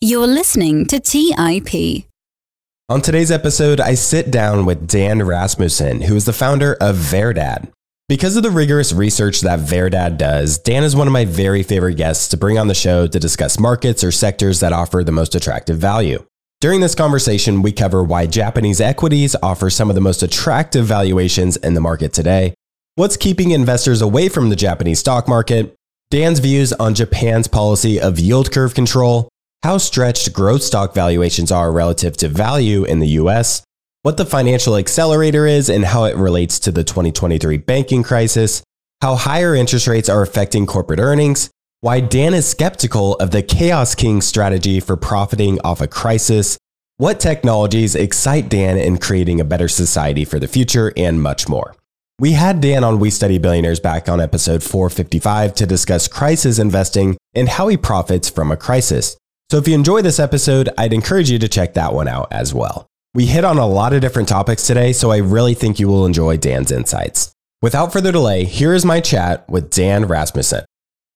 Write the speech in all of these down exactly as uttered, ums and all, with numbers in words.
You're listening to T I P. On today's episode, I sit down with Dan Rasmussen, who is the founder of Verdad. Because of the rigorous research that Verdad does, Dan is one of my very favorite guests to bring on the show to discuss markets or sectors that offer the most attractive value. During this conversation, we cover why Japanese equities offer some of the most attractive valuations in the market today, what's keeping investors away from the Japanese stock market, Dan's views on Japan's policy of yield curve control, how stretched growth stock valuations are relative to value in the U S, what the financial accelerator is and how it relates to the twenty twenty-three banking crisis, how higher interest rates are affecting corporate earnings, why Dan is skeptical of the Chaos King strategy for profiting off a crisis, what technologies excite Dan in creating a better society for the future, and much more. We had Dan on We Study Billionaires back on episode four fifty-five to discuss crisis investing and how he profits from a crisis. So if you enjoy this episode, I'd encourage you to check that one out as well. We hit on a lot of different topics today, so I really think you will enjoy Dan's insights. Without further delay, here is my chat with Dan Rasmussen.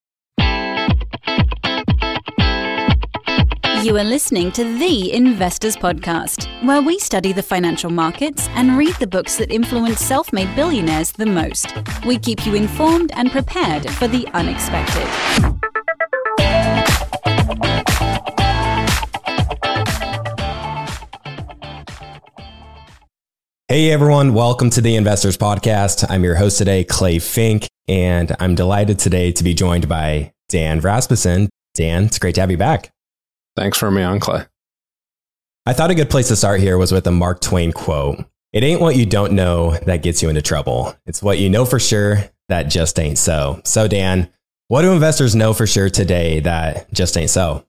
You are listening to The Investors Podcast, where we study the financial markets and read the books that influence self-made billionaires the most. We keep you informed and prepared for the unexpected. Hey everyone, welcome to the Investors Podcast. I'm your host today, Clay Fink, and I'm delighted today to be joined by Dan Rasmussen. Dan, it's great to have you back. Thanks for me on, Clay. I thought a good place to start here was with a Mark Twain quote. It ain't what you don't know that gets you into trouble. It's what you know for sure that just ain't so. So Dan, what do investors know for sure today that just ain't so?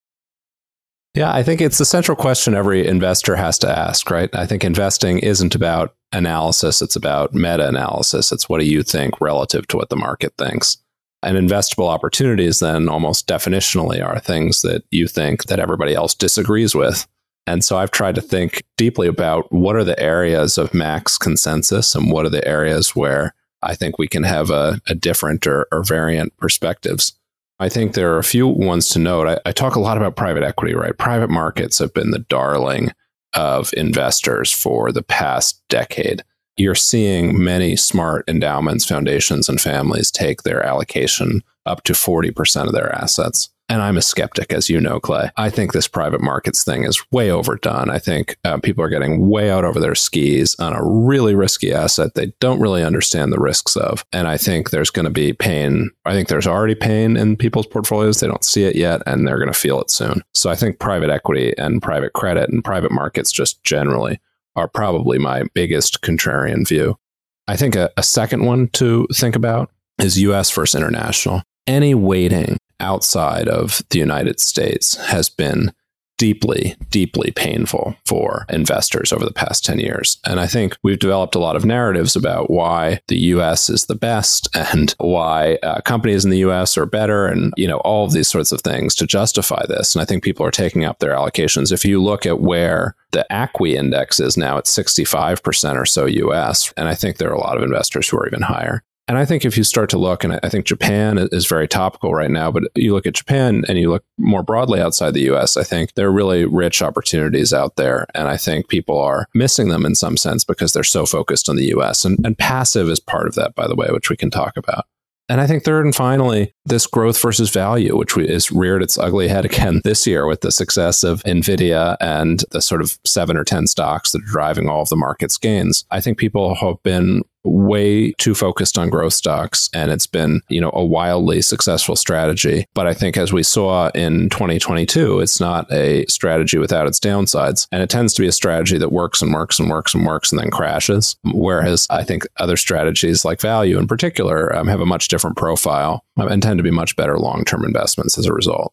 Yeah, I think it's the central question every investor has to ask, right? I think investing isn't about analysis. It's about meta-analysis. It's what do you think relative to what the market thinks. And investable opportunities then almost definitionally are things that you think that everybody else disagrees with. And so I've tried to think deeply about what are the areas of max consensus and what are the areas where I think we can have a, a different or, or variant perspectives. I think there are a few ones to note. I, I talk a lot about private equity, right? Private markets have been the darling of investors for the past decade. You're seeing many smart endowments, foundations, and families take their allocation up to forty percent of their assets. And I'm a skeptic, as you know, Clay. I think this private markets thing is way overdone. I think uh, people are getting way out over their skis on a really risky asset they don't really understand the risks of. And I think there's going to be pain. I think there's already pain in people's portfolios. They don't see it yet, and they're going to feel it soon. So I think private equity and private credit and private markets just generally are probably my biggest contrarian view. I think a, a second one to think about is U S versus international. Any weighting outside of the United States has been deeply, deeply painful for investors over the past ten years. And I think we've developed a lot of narratives about why the U S is the best and why uh, companies in the U S are better and, you know, all of these sorts of things to justify this. And I think people are taking up their allocations. If you look at where the A C W I index is now, it's sixty-five percent or so U S. And I think there are a lot of investors who are even higher. And I think if you start to look, and I think Japan is very topical right now, but you look at Japan and you look more broadly outside the U S, I think there are really rich opportunities out there. And I think people are missing them in some sense because they're so focused on the U S. And, and passive is part of that, by the way, which we can talk about. And I think third and finally, this growth versus value, which is reared its ugly head again this year with the success of NVIDIA and the sort of seven or ten stocks that are driving all of the market's gains. I think people have been way too focused on growth stocks, and it's been, you know, a wildly successful strategy. But I think as we saw in twenty twenty-two, it's not a strategy without its downsides. And it tends to be a strategy that works and works and works and works and then crashes. Whereas I think other strategies like value in particular um, have a much different profile and tend to be much better long-term investments as a result.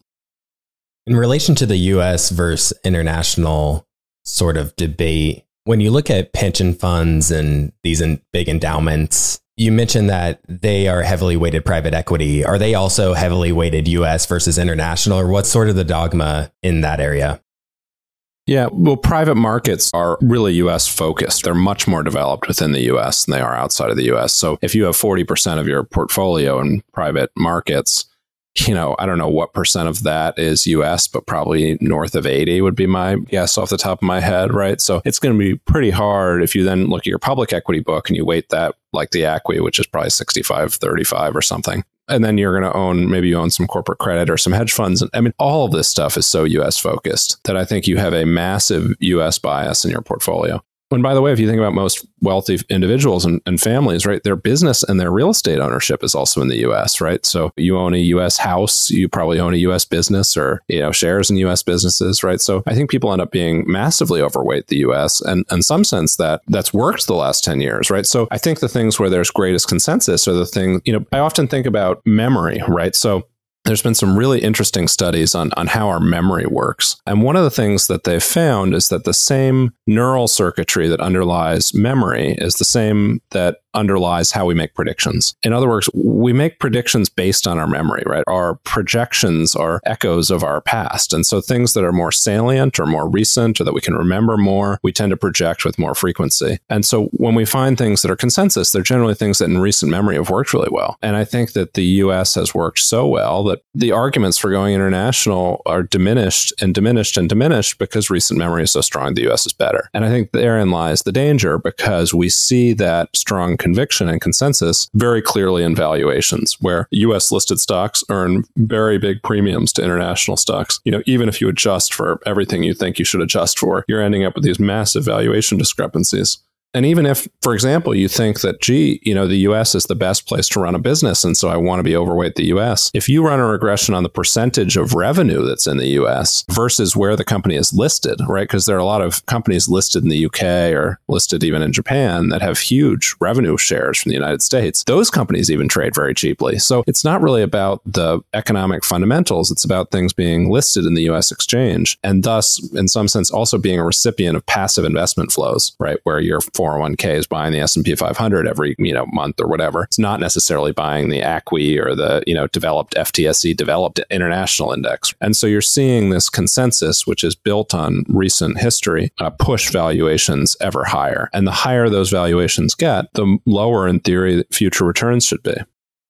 In relation to the U S versus international sort of debate, when you look at pension funds and these in big endowments, you mentioned that they are heavily weighted private equity. Are they also heavily weighted U S versus international, or what's sort of the dogma in that area? Yeah, well, private markets are really U S focused. They're much more developed within the U S than they are outside of the U S. So if you have forty percent of your portfolio in private markets, You know, I don't know what percent of that is U S, but probably north of eighty would be my guess off the top of my head, right? So it's going to be pretty hard if you then look at your public equity book and you weight that like the A C W I, which is probably sixty-five thirty-five or something. And then you're going to own, maybe you own some corporate credit or some hedge funds. I mean, all of this stuff is so U S focused that I think you have a massive U S bias in your portfolio. And by the way, if you think about most wealthy individuals and, and families, right, their business and their real estate ownership is also in the U S, right? So you own a U S house, you probably own a U S business or, you know, shares in U S businesses, right? So I think people end up being massively overweight the U S, and in some sense that that's worked the last ten years, right? So I think the things where there's greatest consensus are the thing, you know, I often think about memory, right? So there's been some really interesting studies on, on how our memory works. And one of the things that they've found is that the same neural circuitry that underlies memory is the same that underlies how we make predictions. In other words, we make predictions based on our memory, right? Our projections are echoes of our past. And so things that are more salient or more recent or that we can remember more, we tend to project with more frequency. And so when we find things that are consensus, they're generally things that in recent memory have worked really well. And I think that the U S has worked so well that the arguments for going international are diminished and diminished and diminished because recent memory is so strong, the U S is better. And I think therein lies the danger, because we see that strong conviction and consensus very clearly in valuations, where U S listed stocks earn very big premiums to international stocks. You know, even if you adjust for everything you think you should adjust for, you're ending up with these massive valuation discrepancies. And even if, for example, you think that, gee, you know, the U S is the best place to run a business, and so I want to be overweight the U S. If you run a regression on the percentage of revenue that's in the U S versus where the company is listed, right? Because there are a lot of companies listed in the U K or listed even in Japan that have huge revenue shares from the United States. Those companies even trade very cheaply. So it's not really about the economic fundamentals. It's about things being listed in the U S exchange, and thus, in some sense, also being a recipient of passive investment flows, right? Where you're four oh one k is buying the S and P five hundred every, you know, month or whatever. It's not necessarily buying the A C W I or the, you know, developed F T S E developed international index. And so you're seeing this consensus, which is built on recent history, uh, push valuations ever higher. And the higher those valuations get, the lower in theory future returns should be.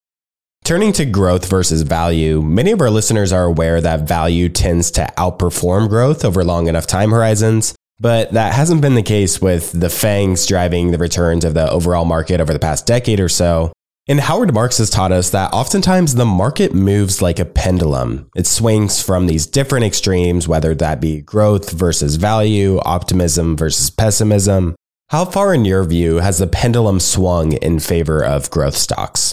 Turning to growth versus value, many of our listeners are aware that value tends to outperform growth over long enough time horizons. But that hasn't been the case with the FANGs driving the returns of the overall market over the past decade or so. And Howard Marks has taught us that oftentimes the market moves like a pendulum. It swings from these different extremes, whether that be growth versus value, optimism versus pessimism. How far, in your view, has the pendulum swung in favor of growth stocks?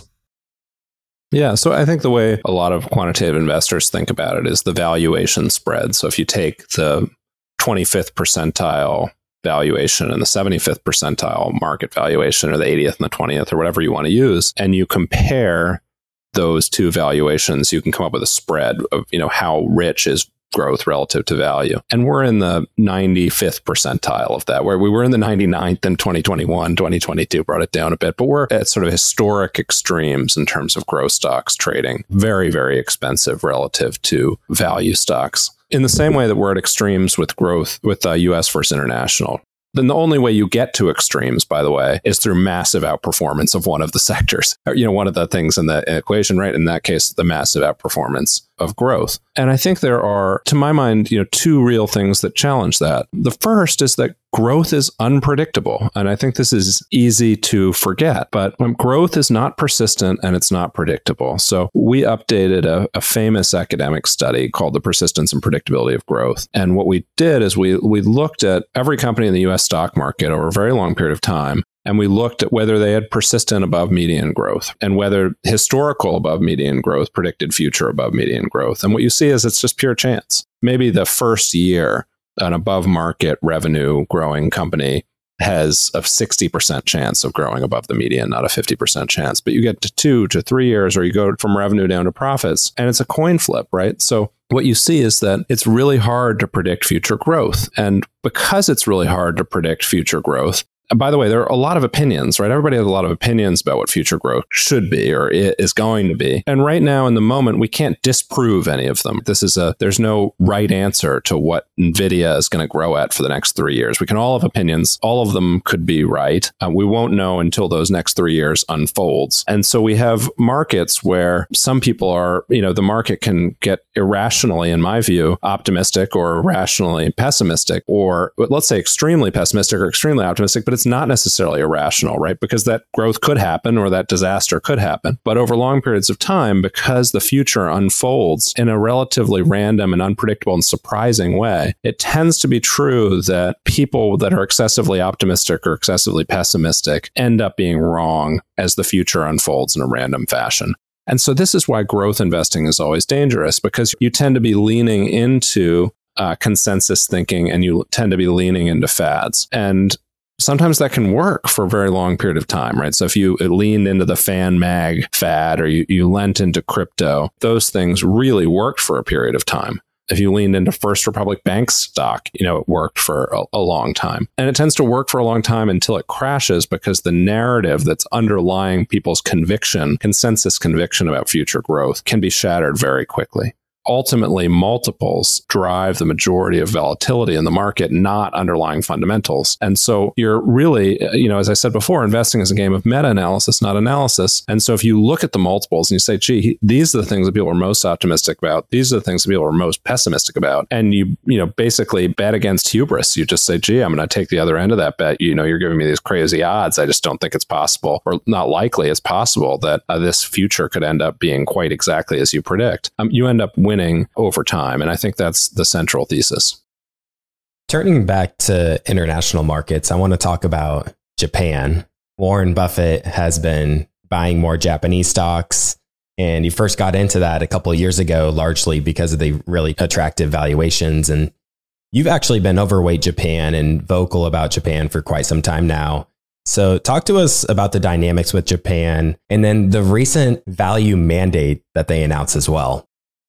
Yeah, so I think the way a lot of quantitative investors think about it is the valuation spread. So if you take the twenty-fifth percentile valuation and the seventy-fifth percentile market valuation, or the eightieth and the twentieth, or whatever you want to use, and you compare those two valuations, you can come up with a spread of, you know, how rich is growth relative to value. And we're in the ninety-fifth percentile of that, where we were in the ninety-ninth in twenty twenty-one, twenty twenty-two brought it down a bit, but we're at sort of historic extremes in terms of growth stocks trading. Very, very expensive relative to value stocks. In the same way that we're at extremes with growth with uh, U S versus international. Then the only way you get to extremes, by the way, is through massive outperformance of one of the sectors. Or, you know, one of the things in the equation, right? In that case, the massive outperformance of growth. And I think there are, to my mind, you know, two real things that challenge that. The first is that growth is unpredictable. And I think this is easy to forget, but growth is not persistent and it's not predictable. So we updated a, a famous academic study called The Persistence and Predictability of Growth. And what we did is we we looked at every company in the U S stock market over a very long period of time. And we looked at whether they had persistent above median growth and whether historical above median growth predicted future above median growth. And what you see is it's just pure chance. Maybe the first year, an above market revenue growing company has a sixty percent chance of growing above the median, not a fifty percent chance. But you get to two to three years, or you go from revenue down to profits, and it's a coin flip, right? So what you see is that it's really hard to predict future growth. And because it's really hard to predict future growth, by the way, there are a lot of opinions, right? Everybody has a lot of opinions about what future growth should be or is going to be. And right now in the moment, we can't disprove any of them. This is a, there's no right answer to what NVIDIA is going to grow at for the next three years. We can all have opinions. All of them could be right. Uh, we won't know until those next three years unfolds. And so we have markets where some people are, you know, the market can get irrationally, in my view, optimistic or irrationally pessimistic, or let's say extremely pessimistic or extremely optimistic, but it's not necessarily irrational, right? Because that growth could happen or that disaster could happen. But over long periods of time, because the future unfolds in a relatively random and unpredictable and surprising way, it tends to be true that people that are excessively optimistic or excessively pessimistic end up being wrong as the future unfolds in a random fashion. And so this is why growth investing is always dangerous, because you tend to be leaning into uh, consensus thinking and you tend to be leaning into fads. And sometimes that can work for a very long period of time, right? So if you leaned into the fan mag fad or you, you lent into crypto, those things really worked for a period of time. If you leaned into First Republic Bank stock, you know, it worked for a, a long time. And it tends to work for a long time until it crashes, because the narrative that's underlying people's conviction, consensus conviction about future growth, can be shattered very quickly. Ultimately, multiples drive the majority of volatility in the market, not underlying fundamentals. And so you're really, you know, as I said before, investing is a game of meta-analysis, not analysis. And so if you look at the multiples and you say, gee, these are the things that people are most optimistic about, these are the things that people are most pessimistic about, and you, you know, basically bet against hubris. You just say, gee, I'm going to take the other end of that bet. You know, you're giving me these crazy odds. I just don't think it's possible, or not likely it's possible, that uh, this future could end up being quite exactly as you predict. Um, you end up winning over time. And I think that's the central thesis. Turning back to international markets, I want to talk about Japan. Warren Buffett has been buying more Japanese stocks, and he first got into that a couple of years ago, largely because of the really attractive valuations. And you've actually been overweight Japan and vocal about Japan for quite some time now. So talk to us about the dynamics with Japan and then the recent value mandate that they announced as well.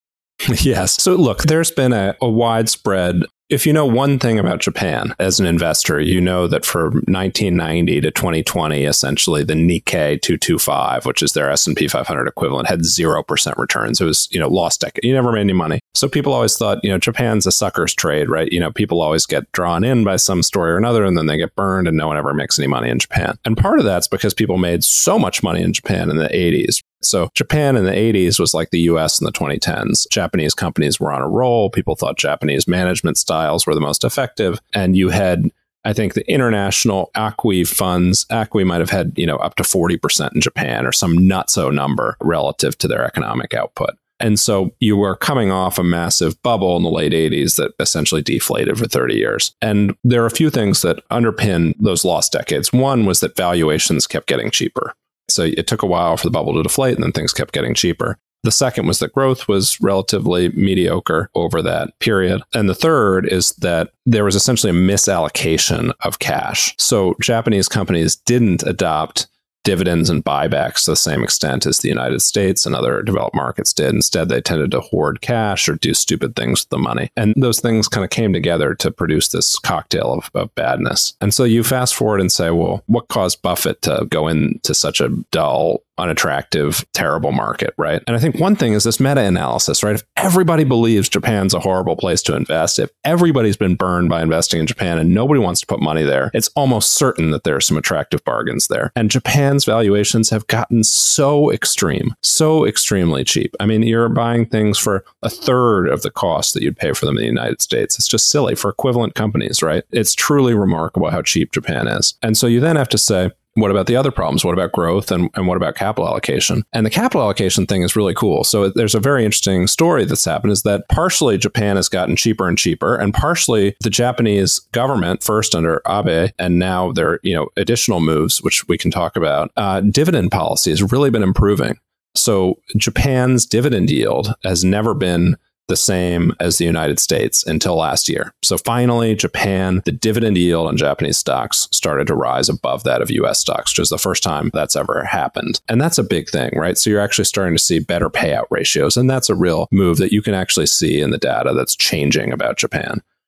Yes. So look, there's been a, a widespread, if you know one thing about Japan as an investor, you know that from nineteen ninety to twenty twenty, essentially the Nikkei two twenty-five, which is their S and P five hundred equivalent, had zero percent returns. It was, you know, lost decade. You never made any money. So people always thought, you know, Japan's a sucker's trade, right? You know, people always get drawn in by some story or another, and then they get burned and no one ever makes any money in Japan. And part of that's because people made so much money in Japan in the eighties. So Japan in the eighties was like the U S in the twenty tens. Japanese companies were on a roll. People thought Japanese management styles were the most effective. And you had, I think, the international acqui funds, acqui might have had, you know, up to forty percent in Japan, or some nutso number relative to their economic output. And so you were coming off a massive bubble in the late eighties that essentially deflated for thirty years. And there are a few things that underpin those lost decades. One was that valuations kept getting cheaper. So it took a while for the bubble to deflate, and then things kept getting cheaper. The second was that growth was relatively mediocre over that period. And the third is that there was essentially a misallocation of cash. So Japanese companies didn't adopt dividends and buybacks to the same extent as the United States and other developed markets did. Instead, they tended to hoard cash or do stupid things with the money. And those things kind of came together to produce this cocktail of, of badness. And so you fast forward and say, well, what caused Buffett to go into such a dull, unattractive, terrible market, right? And I think one thing is this meta-analysis, right? If everybody believes Japan's a horrible place to invest, if everybody's been burned by investing in Japan and nobody wants to put money there, it's almost certain that there are some attractive bargains there. And Japan's valuations have gotten so extreme, so extremely cheap. I mean, you're buying things for a third of the cost that you'd pay for them in the United States. It's just silly for equivalent companies, right? It's truly remarkable how cheap Japan is. And so you then have to say, what about the other problems? What about growth? And, and what about capital allocation? And the capital allocation thing is really cool. So there's a very interesting story that's happened, is that partially Japan has gotten cheaper and cheaper, and partially the Japanese government, first under Abe, and now there, you know, additional moves, which we can talk about, uh, dividend policy has really been improving. So Japan's dividend yield has never been the same as the United States until last year. So finally, Japan, the dividend yield on Japanese stocks started to rise above that of U S stocks, which is the first time that's ever happened. And that's a big thing, right? So you're actually starting to see better payout ratios. And that's a real move that you can actually see in the data that's changing about Japan.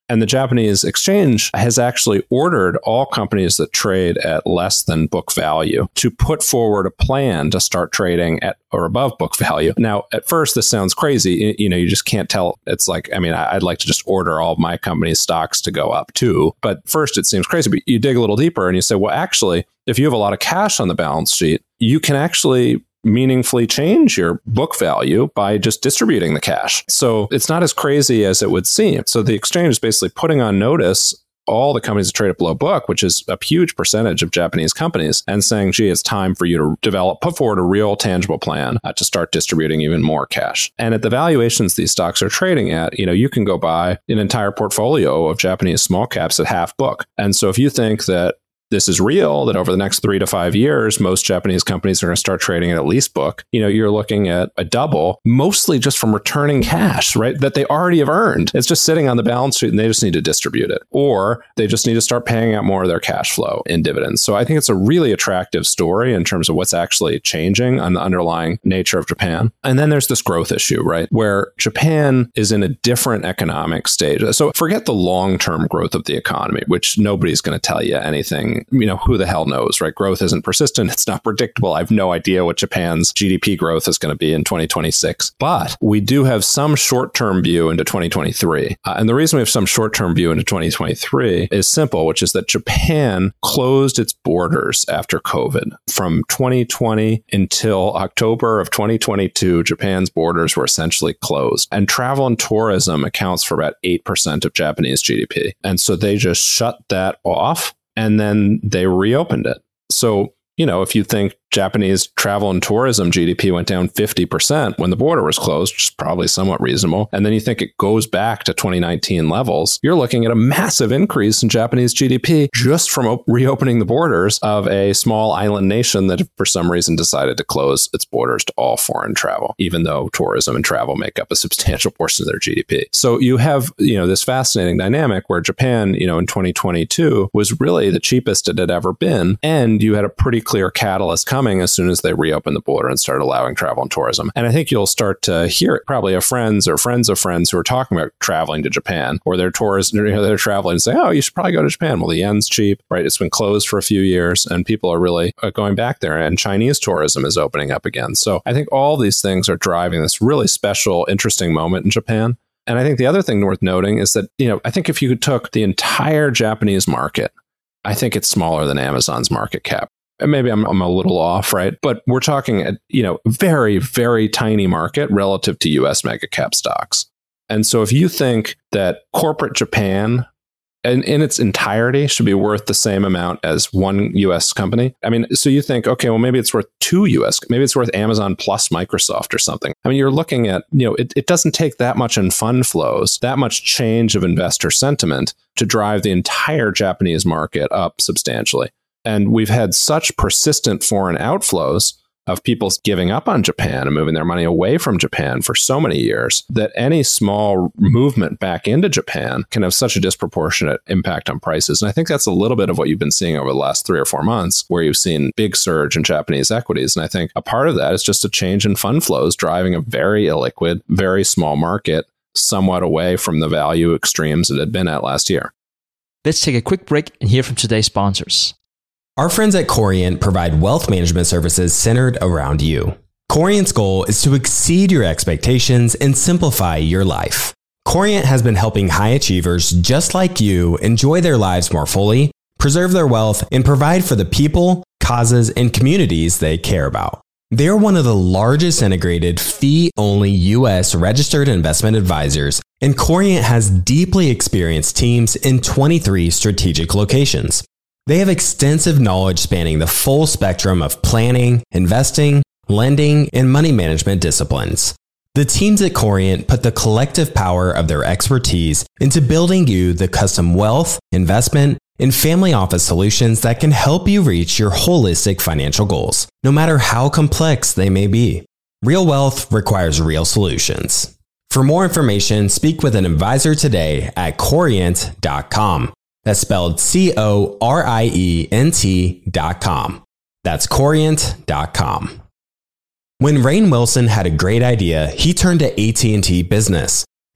And the Japanese exchange has actually ordered all companies that trade at less than book value to put forward a plan to start trading at or above book value. Now, at first, this sounds crazy. You know, you just can't tell. It's like, I mean, I'd like to just order all of my company's stocks to go up too. But first, it seems crazy. But you dig a little deeper and you say, well, actually, if you have a lot of cash on the balance sheet, you can actually meaningfully change your book value by just distributing the cash. So it's not as crazy as it would seem. So the exchange is basically putting on notice all the companies that trade at below book, which is a huge percentage of Japanese companies, and saying, gee, it's time for you to develop, put forward a real tangible plan uh, to start distributing even more cash. And at the valuations these stocks are trading at, you know, you can go buy an entire portfolio of Japanese small caps at half book. And so if you think that this is real, that over the next three to five years, most Japanese companies are going to start trading at least book, you know, you're looking at a double, mostly just from returning cash, right? That they already have earned. It's just sitting on the balance sheet and they just need to distribute it. Or they just need to start paying out more of their cash flow in dividends. So I think it's a really attractive story in terms of what's actually changing on the underlying nature of Japan. And then there's this growth issue, right? Where Japan is in a different economic stage. So forget the long-term growth of the economy, which nobody's going to tell you anything. You know, who the hell knows, right? Growth isn't persistent. It's not predictable. I have no idea what Japan's G D P growth is going to be in twenty twenty-six. But we do have some short-term view into twenty twenty-three. Uh, and the reason we have some short-term view into twenty twenty-three is simple, which is that Japan closed its borders after COVID. From twenty twenty until October of twenty twenty-two, Japan's borders were essentially closed. And travel and tourism accounts for about eight percent of Japanese G D P. And so they just shut that off. And then they reopened it. So, you know, if you think Japanese travel and tourism G D P went down fifty percent when the border was closed, which is probably somewhat reasonable, and then you think it goes back to twenty nineteen levels, you're looking at a massive increase in Japanese G D P just from op- reopening the borders of a small island nation that for some reason decided to close its borders to all foreign travel, even though tourism and travel make up a substantial portion of their G D P. So you have, you know, this fascinating dynamic where Japan, you know, in twenty twenty-two was really the cheapest it had ever been, and you had a pretty clear catalyst coming as soon as they reopened the border and started allowing travel and tourism. And I think you'll start to hear it probably of friends or friends of friends who are talking about traveling to Japan, or they're tourists, you know, they're traveling and say, oh, you should probably go to Japan. Well, the yen's cheap, right? It's been closed for a few years and people are really going back there, and Chinese tourism is opening up again. So I think all these things are driving this really special, interesting moment in Japan. And I think the other thing worth noting is that, you know, I think if you took the entire Japanese market, I think it's smaller than Amazon's market cap. And maybe I'm, I'm a little off, right? But we're talking at, you know, very, very tiny market relative to U S mega cap stocks. And so if you think that corporate Japan in, in its entirety should be worth the same amount as one U S company, I mean, so you think, okay, well, maybe it's worth two U S, maybe it's worth Amazon plus Microsoft or something. I mean, you're looking at, you know, it, it doesn't take that much in fund flows, that much change of investor sentiment to drive the entire Japanese market up substantially. And we've had such persistent foreign outflows of people giving up on Japan and moving their money away from Japan for so many years that any small movement back into Japan can have such a disproportionate impact on prices. And I think that's a little bit of what you've been seeing over the last three or four months, where you've seen big surge in Japanese equities. And I think a part of that is just a change in fund flows driving a very illiquid, very small market somewhat away from the value extremes it had been at last year. Let's take a quick break and hear from today's sponsors. Our friends at Corient provide wealth management services centered around you. Corient's goal is to exceed your expectations and simplify your life. Corient has been helping high achievers just like you enjoy their lives more fully, preserve their wealth, and provide for the people, causes, and communities they care about. They're one of the largest integrated fee-only U S registered investment advisors, and Corient has deeply experienced teams in twenty-three strategic locations. They have extensive knowledge spanning the full spectrum of planning, investing, lending, and money management disciplines. The teams at Corient put the collective power of their expertise into building you the custom wealth, investment, and family office solutions that can help you reach your holistic financial goals, no matter how complex they may be. Real wealth requires real solutions. For more information, speak with an advisor today at corient dot com. That's spelled C O R I E N T dot com. That's corient dot com. When Rainn Wilson had a great idea, he turned to A T and T Business.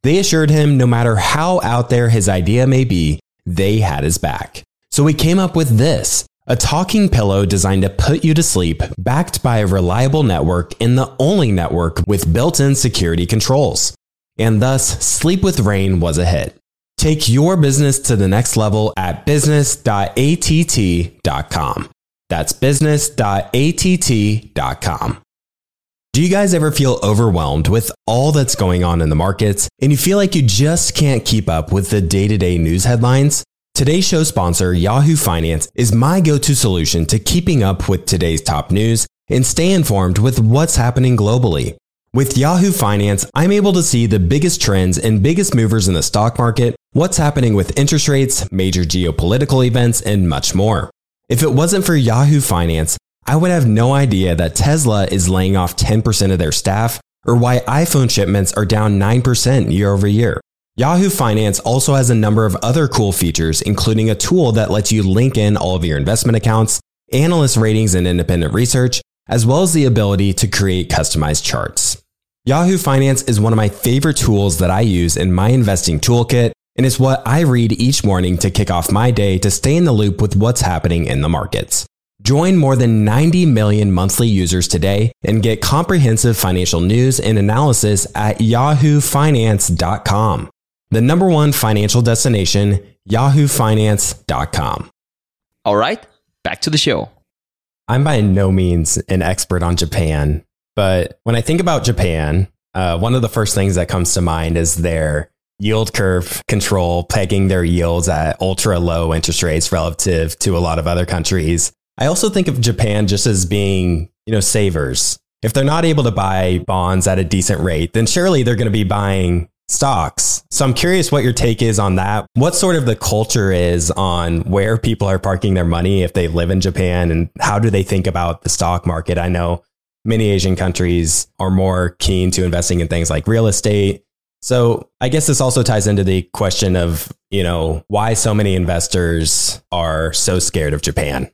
They assured him no matter how out there his idea may be, they had his back. So he came up with this, a talking pillow designed to put you to sleep, backed by a reliable network and the only network with built-in security controls. And thus, Sleep with Rain was a hit. Take your business to the next level at business dot a t t dot com. That's business dot a t t dot com. Do you guys ever feel overwhelmed with all that's going on in the markets and you feel like you just can't keep up with the day-to-day news headlines? Today's show sponsor, Yahoo Finance, is my go-to solution to keeping up with today's top news and stay informed with what's happening globally. With Yahoo Finance, I'm able to see the biggest trends and biggest movers in the stock market, what's happening with interest rates, major geopolitical events, and much more. If it wasn't for Yahoo Finance, I would have no idea that Tesla is laying off ten percent of their staff or why iPhone shipments are down nine percent year over year. Yahoo Finance also has a number of other cool features, including a tool that lets you link in all of your investment accounts, analyst ratings and independent research, as well as the ability to create customized charts. Yahoo Finance is one of my favorite tools that I use in my investing toolkit, and it's what I read each morning to kick off my day to stay in the loop with what's happening in the markets. Join more than ninety million monthly users today and get comprehensive financial news and analysis at yahoo finance dot com. The number one financial destination, yahoo finance dot com. All right, back to the show. I'm by no means an expert on Japan, but when I think about Japan, uh, one of the first things that comes to mind is their yield curve control, pegging their yields at ultra low interest rates relative to a lot of other countries. I also think of Japan just as being, you know, savers. If they're not able to buy bonds at a decent rate, then surely they're going to be buying stocks. So I'm curious what your take is on that. What sort of the culture is on where people are parking their money if they live in Japan, and how do they think about the stock market? I know many Asian countries are more keen to investing in things like real estate. So I guess this also ties into the question of, you know, why so many investors are so scared of Japan.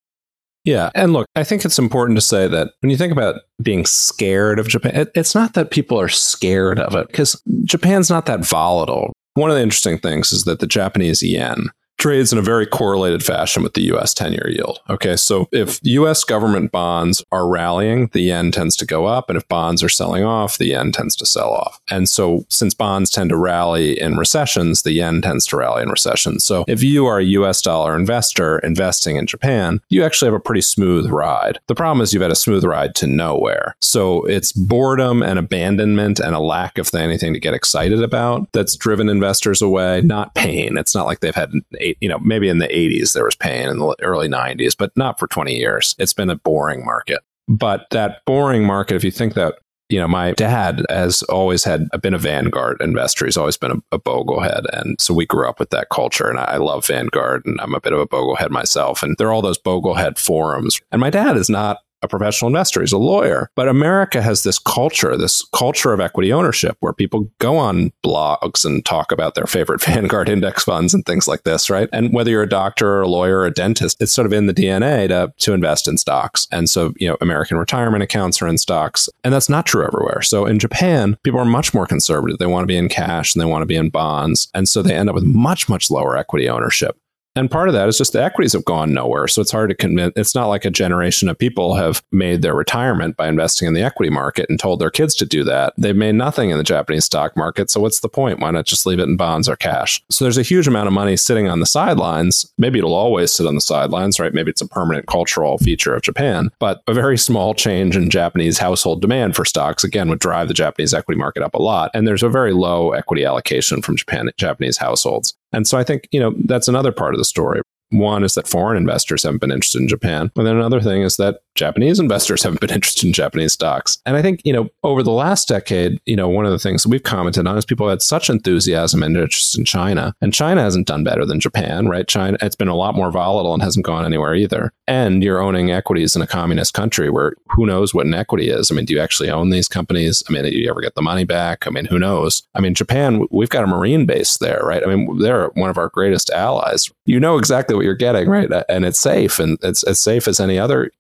Yeah. And look, I think it's important to say that when you think about being scared of Japan, it, it's not that people are scared of it, because Japan's not that volatile. One of the interesting things is that the Japanese yen trades in a very correlated fashion with the U S ten-year yield. Okay, so if U S government bonds are rallying, the yen tends to go up, and if bonds are selling off, the yen tends to sell off. And so since bonds tend to rally in recessions, the yen tends to rally in recessions. So if you are a U S dollar investor investing in Japan, you actually have a pretty smooth ride. The problem is you've had a smooth ride to nowhere. So it's boredom and abandonment and a lack of anything to get excited about that's driven investors away, not pain. It's not like they've had you know, maybe in the eighties there was pain, in the early nineties, but not for twenty years. It's been a boring market. But that boring market, if you think that, you know, my dad has always had been a Vanguard investor. He's always been a, a boglehead. And so we grew up with that culture. And I love Vanguard, and I'm a bit of a boglehead myself. And there are all those boglehead forums. And my dad is not a professional investor. He's a lawyer. But America has this culture, this culture of equity ownership, where people go on blogs and talk about their favorite Vanguard index funds and things like this, right? And whether you're a doctor or a lawyer or a dentist, it's sort of in the D N A to, to invest in stocks. And so, you know, American retirement accounts are in stocks. And that's not true everywhere. So in Japan, people are much more conservative. They want to be in cash and they want to be in bonds. And so they end up with much, much lower equity ownership. And part of that is just the equities have gone nowhere. So it's hard to convince. It's not like a generation of people have made their retirement by investing in the equity market and told their kids to do that. They've made nothing in the Japanese stock market. So what's the point? Why not just leave it in bonds or cash? So there's a huge amount of money sitting on the sidelines. Maybe it'll always sit on the sidelines, right? Maybe it's a permanent cultural feature of Japan. But a very small change in Japanese household demand for stocks, again, would drive the Japanese equity market up a lot. And there's a very low equity allocation from Japan, Japanese households. And so I think, you know, that's another part of the story. One is that foreign investors haven't been interested in Japan. And then another thing is that Japanese investors haven't been interested in Japanese stocks. And I think, you know, over the last decade, you know, one of the things that we've commented on is people had such enthusiasm and interest in China. And China hasn't done better than Japan, right? China, it's been a lot more volatile and hasn't gone anywhere either. And you're owning equities in a communist country where who knows what an equity is? I mean, do you actually own these companies? I mean, do you ever get the money back? I mean, who knows? I mean, Japan, we've got a Marine base there, right? I mean, they're one of our greatest allies. You know exactly what you're getting, right? And it's safe. And it's as safe as any other country with a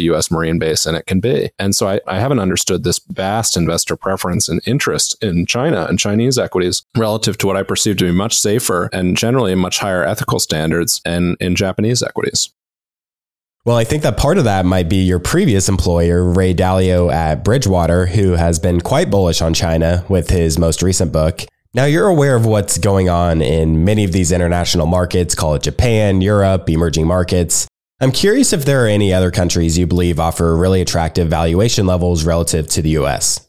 the U S Marine base in it can be. And so I, I haven't understood this vast investor preference and interest in China and Chinese equities relative to what I perceive to be much safer and generally much higher ethical standards and in Japanese equities. Well, I think that part of that might be your previous employer, Ray Dalio at Bridgewater, who has been quite bullish on China with his most recent book. Now, you're aware of what's going on in many of these international markets, call it Japan, Europe, emerging markets. I'm curious if there are any other countries you believe offer really attractive valuation levels relative to the U S.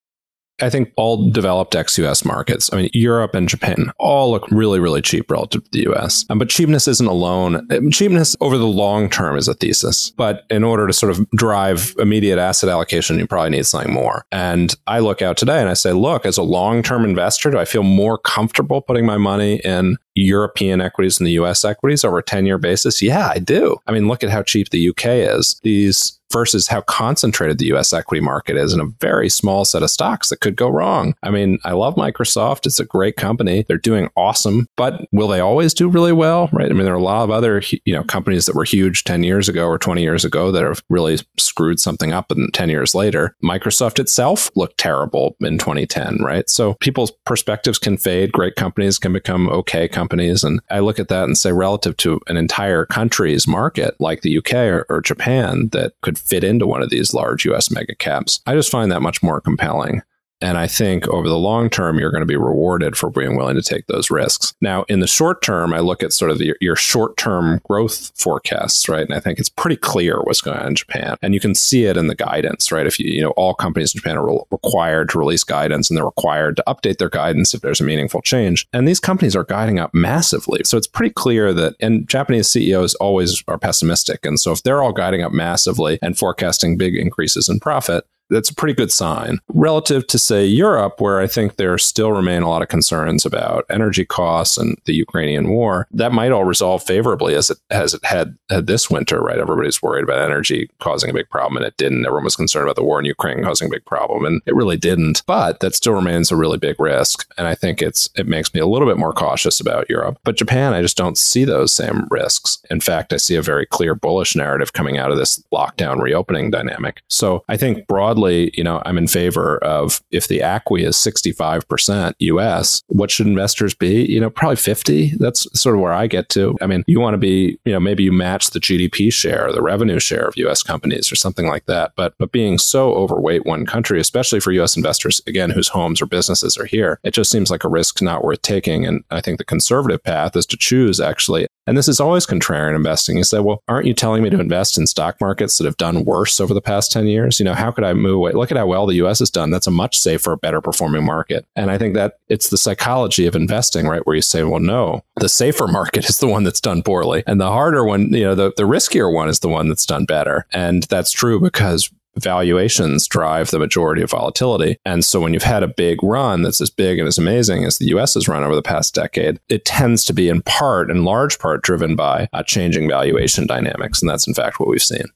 I think all developed ex-U S markets, I mean, Europe and Japan, all look really, really cheap relative to the U S. Um, but cheapness isn't alone. Cheapness over the long term is a thesis. But in order to sort of drive immediate asset allocation, you probably need something more. And I look out today and I say, look, as a long-term investor, do I feel more comfortable putting my money in European equities and the U S equities over a ten-year basis? Yeah, I do. I mean, look at how cheap the U K is. These versus how concentrated the U S equity market is in a very small set of stocks that could go wrong. I mean, I love Microsoft. It's a great company. They're doing awesome, but will they always do really well? Right? I mean, there are a lot of other, you know, companies that were huge ten years ago or twenty years ago that have really screwed something up and ten years later. Microsoft itself looked terrible in twenty ten, right? So people's perspectives can fade. Great companies can become okay companies. And I look at that and say, relative to an entire country's market like the U K or, or Japan that could fit into one of these large U S mega caps, I just find that much more compelling. And I think over the long term, you're going to be rewarded for being willing to take those risks. Now, in the short term, I look at sort of the, your short-term growth forecasts, right? And I think it's pretty clear what's going on in Japan. And you can see it in the guidance, right? If you, you know, all companies in Japan are re- required to release guidance, and they're required to update their guidance if there's a meaningful change. And these companies are guiding up massively. So it's pretty clear that, and Japanese C E Os always are pessimistic. And so if they're all guiding up massively and forecasting big increases in profit, that's a pretty good sign. Relative to, say, Europe, where I think there still remain a lot of concerns about energy costs and the Ukrainian war, that might all resolve favorably as it as it had, had this winter, right? Everybody's worried about energy causing a big problem, and it didn't. Everyone was concerned about the war in Ukraine causing a big problem, and it really didn't. But that still remains a really big risk. And I think it's it makes me a little bit more cautious about Europe. But Japan, I just don't see those same risks. In fact, I see a very clear bullish narrative coming out of this lockdown reopening dynamic. So I think broadly, you know, I'm in favor of, if the A C W I is sixty-five percent U S, what should investors be? You know, probably fifty. That's sort of where I get to. I mean, you want to be, you know, maybe you match the G D P share, the revenue share of U S companies or something like that. But but being so overweight one country, especially for U S investors, again, whose homes or businesses are here, it just seems like a risk not worth taking. And I think the conservative path is to choose, actually. And this is always contrarian investing. You say, well, aren't you telling me to invest in stock markets that have done worse over the past ten years? You know, how could I move away? Look at how well the U S has done. That's a much safer, better performing market. And I think that it's the psychology of investing, right? Where you say, well, no, the safer market is the one that's done poorly. And the harder one, you know, the, the riskier one is the one that's done better. And that's true because valuations drive the majority of volatility. And so when you've had a big run that's as big and as amazing as the U S has run over the past decade, it tends to be in part, in large part, driven by uh, changing valuation dynamics. And that's in fact what we've seen.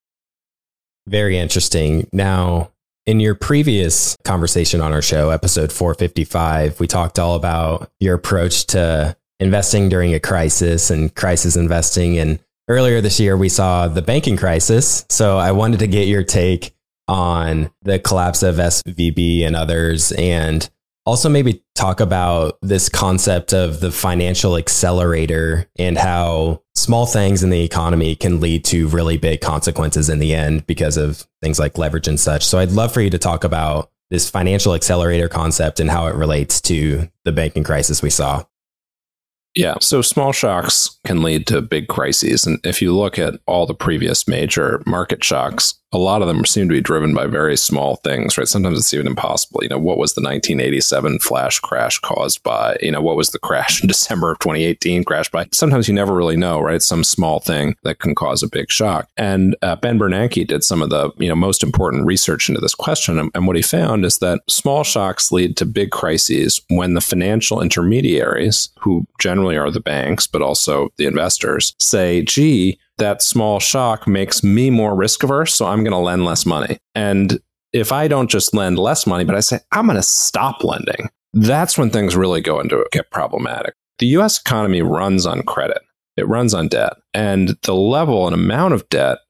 Very interesting. Now, in your previous conversation on our show, episode four fifty-five, we talked all about your approach to investing during a crisis and crisis investing. And earlier this year, we saw the banking crisis. So I wanted to get your take on the collapse of S V B and others, and also maybe talk about this concept of the financial accelerator and how small things in the economy can lead to really big consequences in the end because of things like leverage and such. So I'd love for you to talk about this financial accelerator concept and how it relates to the banking crisis we saw. Yeah, so small shocks can lead to big crises. And if you look at all the previous major market shocks, a lot of them seem to be driven by very small things, right? Sometimes it's even impossible. You know, what was the nineteen eighty-seven flash crash caused by? You know, what was the crash in December of twenty eighteen crashed by? Sometimes you never really know, right? Some small thing that can cause a big shock. And uh, Ben Bernanke did some of the, you know, most important research into this question. And, and what he found is that small shocks lead to big crises when the financial intermediaries, who generally are the banks, but also the investors, say, gee, that small shock makes me more risk averse, so I'm going to lend less money. And if I don't just lend less money, but I say, I'm going to stop lending, that's when things really go into get problematic. The U S economy runs on credit. It runs on debt. And the level and amount of debt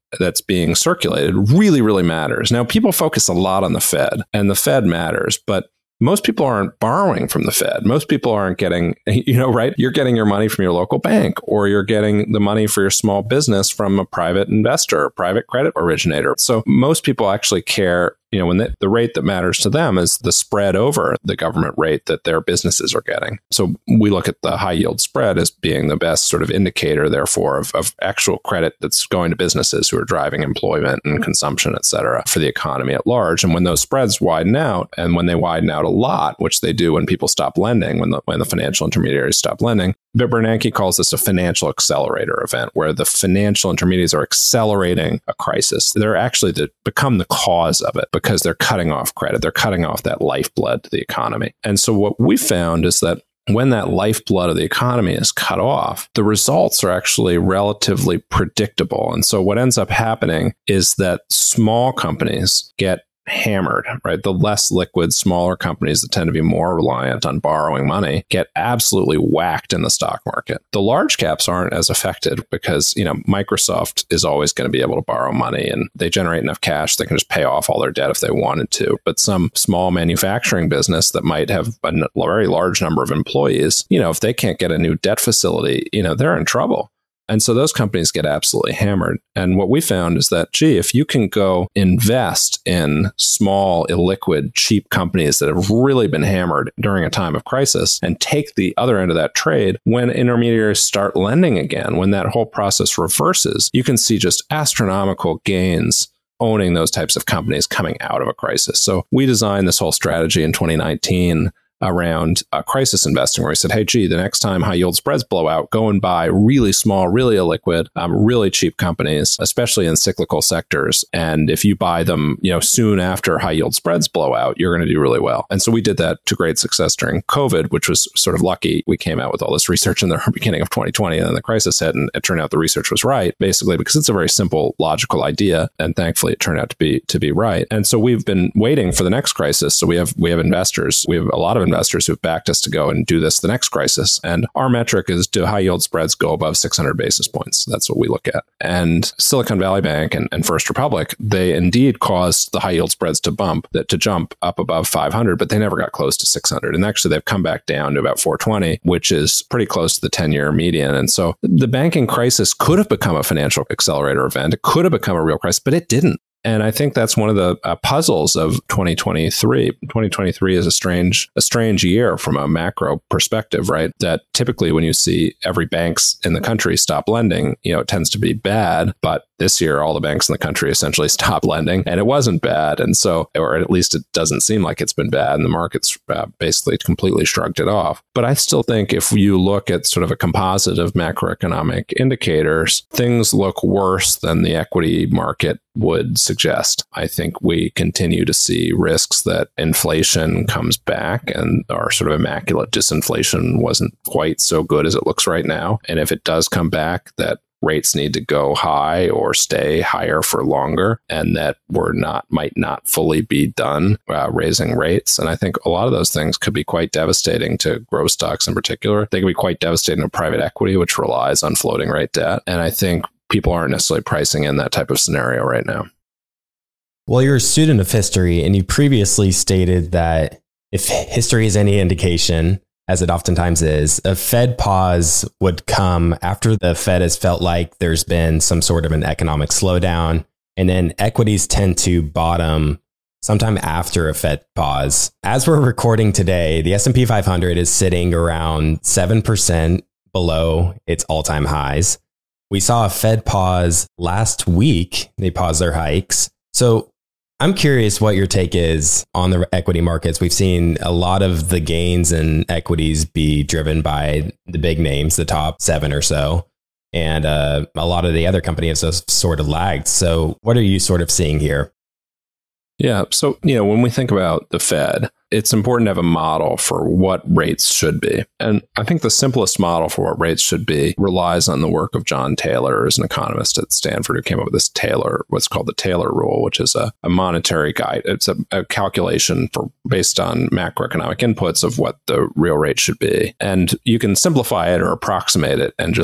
that's being circulated really, really matters. Now, people focus a lot on the Fed, and the Fed matters, but most people aren't borrowing from the Fed. Most people aren't getting, you know, right? You're getting your money from your local bank, or you're getting the money for your small business from a private investor, a private credit originator. So most people actually care, you know, when the, the rate that matters to them is the spread over the government rate that their businesses are getting. So we look at the high yield spread as being the best sort of indicator, therefore, of, of actual credit that's going to businesses who are driving employment and consumption, et cetera, for the economy at large. And when those spreads widen out, and when they widen out a lot, which they do when people stop lending, when the, when the financial intermediaries stop lending, Bernanke calls this a financial accelerator event, where the financial intermediaries are accelerating a crisis. They're actually the, become the cause of it because they're cutting off credit. They're cutting off that lifeblood to the economy. And so what we found is that when that lifeblood of the economy is cut off, the results are actually relatively predictable. And so what ends up happening is that small companies get hammered, right? The less liquid, smaller companies that tend to be more reliant on borrowing money get absolutely whacked in the stock market. The large caps aren't as affected because, you know, Microsoft is always going to be able to borrow money and they generate enough cash they can just pay off all their debt if they wanted to. But some small manufacturing business that might have a very large number of employees, you know, if they can't get a new debt facility, you know, they're in trouble. And so those companies get absolutely hammered. And what we found is that, gee, if you can go invest in small, illiquid, cheap companies that have really been hammered during a time of crisis and take the other end of that trade, when intermediaries start lending again, when that whole process reverses, you can see just astronomical gains owning those types of companies coming out of a crisis. So we designed this whole strategy in twenty nineteen around uh, crisis investing, where we said, hey, gee, the next time high yield spreads blow out, go and buy really small, really illiquid, um, really cheap companies, especially in cyclical sectors. And if you buy them, you know, soon after high yield spreads blow out, you're going to do really well. And so we did that to great success during COVID, which was sort of lucky. We came out with all this research in the beginning of twenty twenty, and then the crisis hit, and it turned out the research was right, basically because it's a very simple, logical idea. And thankfully, it turned out to be to be right. And so we've been waiting for the next crisis. So we have we have investors. We have a lot of investors who've backed us to go and do this the next crisis. And our metric is, do high yield spreads go above six hundred basis points? That's what we look at. And Silicon Valley Bank and, and First Republic, they indeed caused the high yield spreads to bump, that to jump up above five hundred, but they never got close to six hundred. And actually, they've come back down to about four twenty, which is pretty close to the ten-year median. And so the banking crisis could have become a financial accelerator event. It could have become a real crisis, but it didn't. And I think that's one of the uh, puzzles of twenty twenty-three. twenty twenty-three is a strange, a strange year from a macro perspective, right? That typically when you see every banks in the country stop lending, you know, it tends to be bad. But this year, all the banks in the country essentially stopped lending, and it wasn't bad. And so, or at least it doesn't seem like it's been bad, and the market's uh, basically completely shrugged it off. But I still think if you look at sort of a composite of macroeconomic indicators, things look worse than the equity market would suggest. I think we continue to see risks that inflation comes back, and our sort of immaculate disinflation wasn't quite so good as it looks right now. And if it does come back, that rates need to go high or stay higher for longer, and that we're not, might not fully be done uh, raising rates. And I think a lot of those things could be quite devastating to growth stocks in particular. They could be quite devastating to private equity, which relies on floating rate debt. And I think people aren't necessarily pricing in that type of scenario right now. Well, you're a student of history, and you previously stated that if history is any indication, as it oftentimes is, a Fed pause would come after the Fed has felt like there's been some sort of an economic slowdown, and then equities tend to bottom sometime after a Fed pause. As we're recording today, the S and P five hundred is sitting around seven percent below its all-time highs. We saw a Fed pause last week. They paused their hikes. So I'm curious what your take is on the equity markets. We've seen a lot of the gains in equities be driven by the big names, the top seven or so. And uh, a lot of the other companies have sort of lagged. So what are you sort of seeing here? Yeah. So, you know, when we think about the Fed, it's important to have a model for what rates should be. And I think the simplest model for what rates should be relies on the work of John Taylor, as an economist at Stanford, who came up with this Taylor, what's called the Taylor rule, which is a, a monetary guide. It's a, a calculation for based on macroeconomic inputs of what the real rate should be. And you can simplify it or approximate it and just say,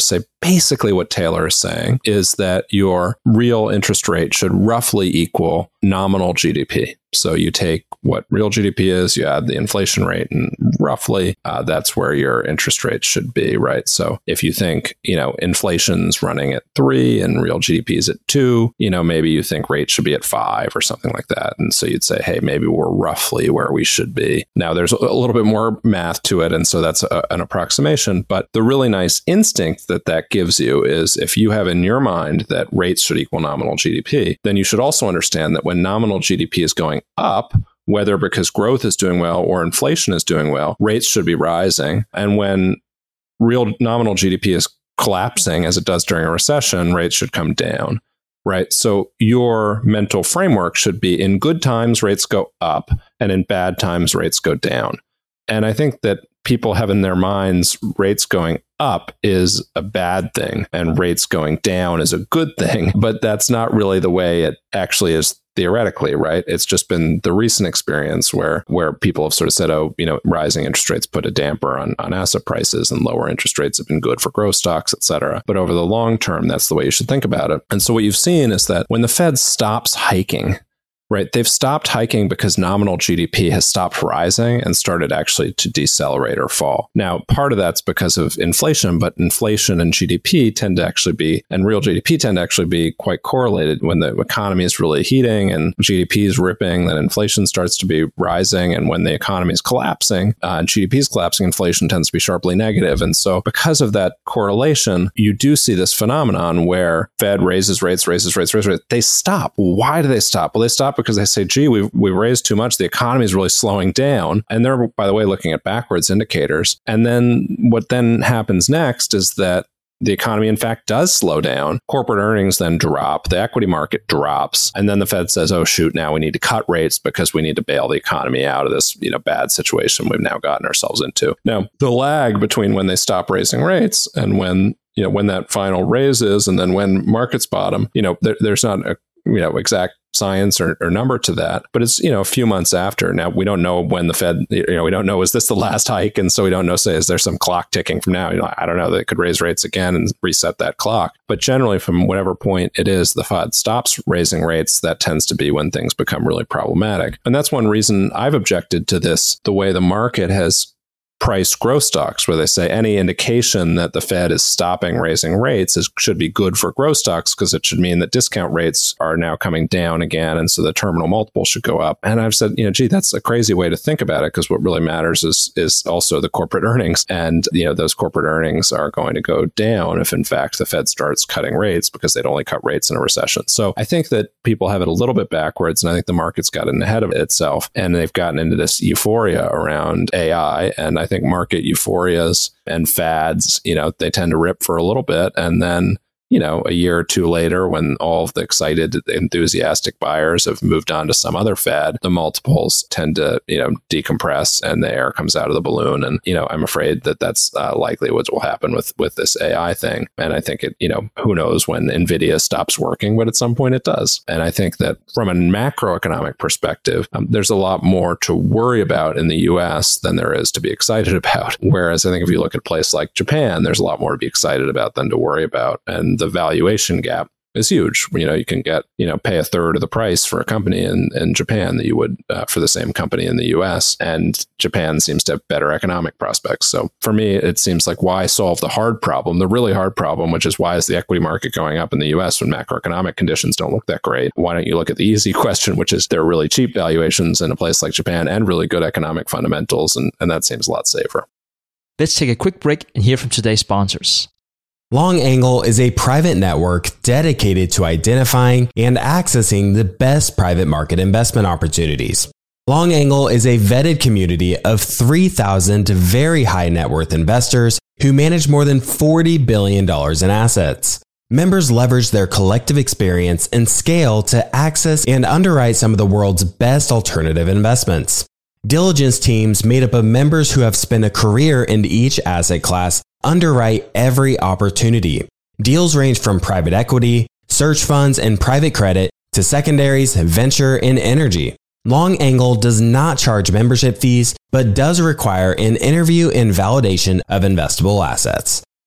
basically what Taylor is saying is that your real interest rate should roughly equal nominal G D P. So you take what real G D P is, you add the inflation rate, and roughly uh, that's where your interest rate should be, right? So if you think, you know, inflation's running at three and real G D P is at two, you know, maybe you think rates should be at five or something like that. And so you'd say, hey, maybe we're roughly where we should be. Now there's a little bit more math to it, and so that's a, an approximation. But the really nice instinct that that gives you is if you have in your mind that rates should equal nominal G D P, then you should also understand that when nominal G D P is going up, whether because growth is doing well or inflation is doing well, rates should be rising. And when real nominal G D P is collapsing, as it does during a recession, rates should come down, right? So your mental framework should be in good times, rates go up, and in bad times, rates go down. And I think that people have in their minds rates going up is a bad thing and rates going down is a good thing. But that's not really the way it actually is theoretically, right? It's just been the recent experience where where people have sort of said, oh, you know, rising interest rates put a damper on, on asset prices and lower interest rates have been good for growth stocks, et cetera. But over the long term, that's the way you should think about it. And so what you've seen is that when the Fed stops hiking, right, they've stopped hiking because nominal G D P has stopped rising and started actually to decelerate or fall. Now, part of that's because of inflation, but inflation and G D P tend to actually be, and real G D P tend to actually be quite correlated. When the economy is really heating and G D P is ripping, then inflation starts to be rising. And when the economy is collapsing uh, and G D P is collapsing, inflation tends to be sharply negative. And so because of that correlation, you do see this phenomenon where Fed raises rates, raises rates, raises rates. They stop. Why do they stop? Well, they stop because they say, gee, we've, we've raised too much. The economy is really slowing down. And they're, by the way, looking at backwards indicators. And then what then happens next is that the economy, in fact, does slow down. Corporate earnings then drop. The equity market drops. And then the Fed says, oh, shoot, now we need to cut rates because we need to bail the economy out of this, you know, bad situation we've now gotten ourselves into. Now, the lag between when they stop raising rates and when, you know, when that final raise is and then when markets bottom, you know, there, there's not a, you know, exact science or, or number to that, but it's, you know, a few months after. Now, we don't know when the Fed, you know, we don't know, is this the last hike? And so we don't know, say, is there some clock ticking from now? You know, I don't know, they could raise rates again and reset that clock. But generally, from whatever point it is, the Fed stops raising rates, that tends to be when things become really problematic. And that's one reason I've objected to this, the way the market has priced growth stocks, where they say any indication that the Fed is stopping raising rates is, should be good for growth stocks because it should mean that discount rates are now coming down again. And so the terminal multiple should go up. And I've said, you know, gee, that's a crazy way to think about it because what really matters is, is also the corporate earnings. And, you know, those corporate earnings are going to go down if, in fact, the Fed starts cutting rates because they'd only cut rates in a recession. So I think that people have it a little bit backwards. And I think the market's gotten ahead of itself and they've gotten into this euphoria around A I. And I think market euphorias and fads, you know, they tend to rip for a little bit. And then, you know, a year or two later, when all of the excited, enthusiastic buyers have moved on to some other fad, the multiples tend to, you know, decompress and the air comes out of the balloon. And, you know, I'm afraid that that's uh, likely what will happen with, with this A I thing. And I think it, you know, who knows when NVIDIA stops working, but at some point it does. And I think that from a macroeconomic perspective, um, there's a lot more to worry about in the U S than there is to be excited about. Whereas I think if you look at a place like Japan, there's a lot more to be excited about than to worry about. And the valuation gap is huge. You know, you can get, you know, pay a third of the price for a company in, in Japan that you would uh, for the same company in the U S. And Japan seems to have better economic prospects. So for me, it seems like why solve the hard problem, the really hard problem, which is why is the equity market going up in the U S when macroeconomic conditions don't look that great? Why don't you look at the easy question, which is there are really cheap valuations in a place like Japan and really good economic fundamentals. And, and that seems a lot safer. Let's take a quick break and hear from today's sponsors. LongAngle is a private network dedicated to identifying and accessing the best private market investment opportunities. LongAngle is a vetted community of three thousand very high net worth investors who manage more than forty billion dollars in assets. Members leverage their collective experience and scale to access and underwrite some of the world's best alternative investments. Diligence teams made up of members who have spent a career in each asset class underwrite every opportunity. Deals range from private equity, search funds, and private credit to secondaries, venture, and energy. LongAngle does not charge membership fees, but does require an interview and validation of investable assets.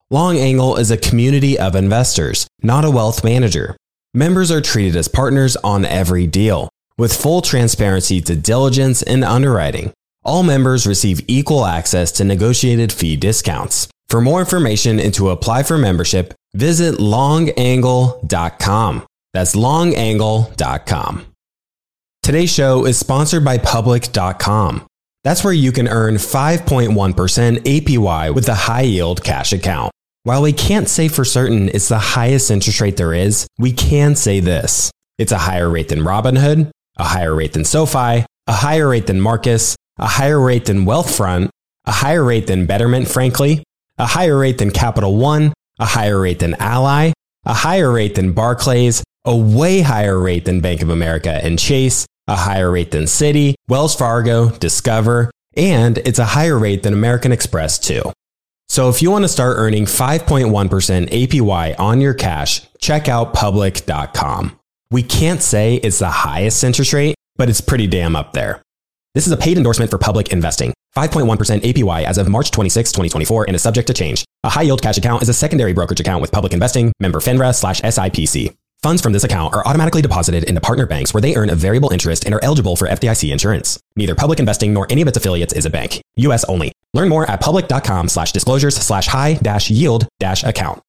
Long Angle is a community of investors, not a wealth manager. Members are treated as partners on every deal, with full transparency to diligence and underwriting. All members receive equal access to negotiated fee discounts. For more information and to apply for membership, visit long angle dot com. That's long angle dot com. Today's show is sponsored by public dot com. That's where you can earn five point one percent A P Y with a high-yield cash account. While we can't say for certain it's the highest interest rate there is, we can say this. It's a higher rate than Robinhood, a higher rate than SoFi, a higher rate than Marcus, a higher rate than Wealthfront, a higher rate than Betterment, frankly, a higher rate than Capital One, a higher rate than Ally, a higher rate than Barclays, a way higher rate than Bank of America and Chase, a higher rate than Citi, Wells Fargo, Discover, and it's a higher rate than American Express too. So if you want to start earning five point one percent A P Y on your cash, check out public dot com. We can't say it's the highest interest rate, but it's pretty damn up there. This is a paid endorsement for Public Investing. five point one percent A P Y as of March twenty-sixth, twenty twenty-four and is subject to change. A high-yield cash account is a secondary brokerage account with Public Investing, member FINRA slash S I P C. Funds from this account are automatically deposited into partner banks where they earn a variable interest and are eligible for F D I C insurance. Neither Public Investing nor any of its affiliates is a bank. U S only. Learn more at public dot com slash disclosures slash high dash yield dash account.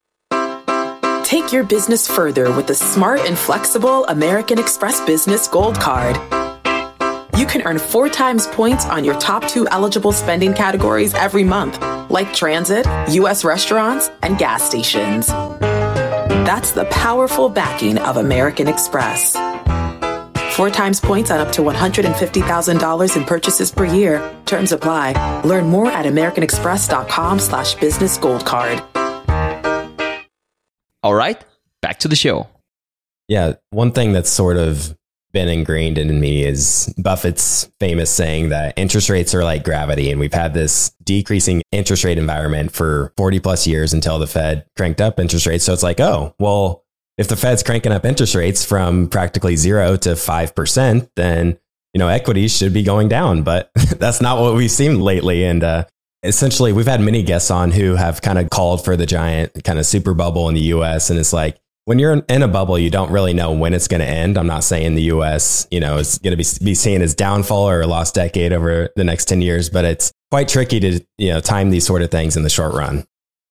Take your business further with the smart and flexible American Express Business Gold Card. You can earn four times points on your top two eligible spending categories every month, like transit, U S restaurants, and gas stations. That's the powerful backing of American Express. Four times points on up to one hundred fifty thousand dollars in purchases per year. Terms apply. Learn more at american express dot com slash business gold card. All right, back to the show. Yeah, one thing that's sort of been ingrained in me is Buffett's famous saying that interest rates are like gravity. And we've had this decreasing interest rate environment for forty plus years until the Fed cranked up interest rates. So it's like, oh, well, if the Fed's cranking up interest rates from practically zero to five percent, then, you know, equities should be going down. But that's not what we've seen lately. And uh, essentially, we've had many guests on who have kind of called for the giant kind of super bubble in the U S. And it's like, when you're in a bubble, you don't really know when it's going to end. I'm not saying the U S, you know, is going to be, be seen as downfall or a lost decade over the next ten years, but it's quite tricky to, you know, time these sort of things in the short run.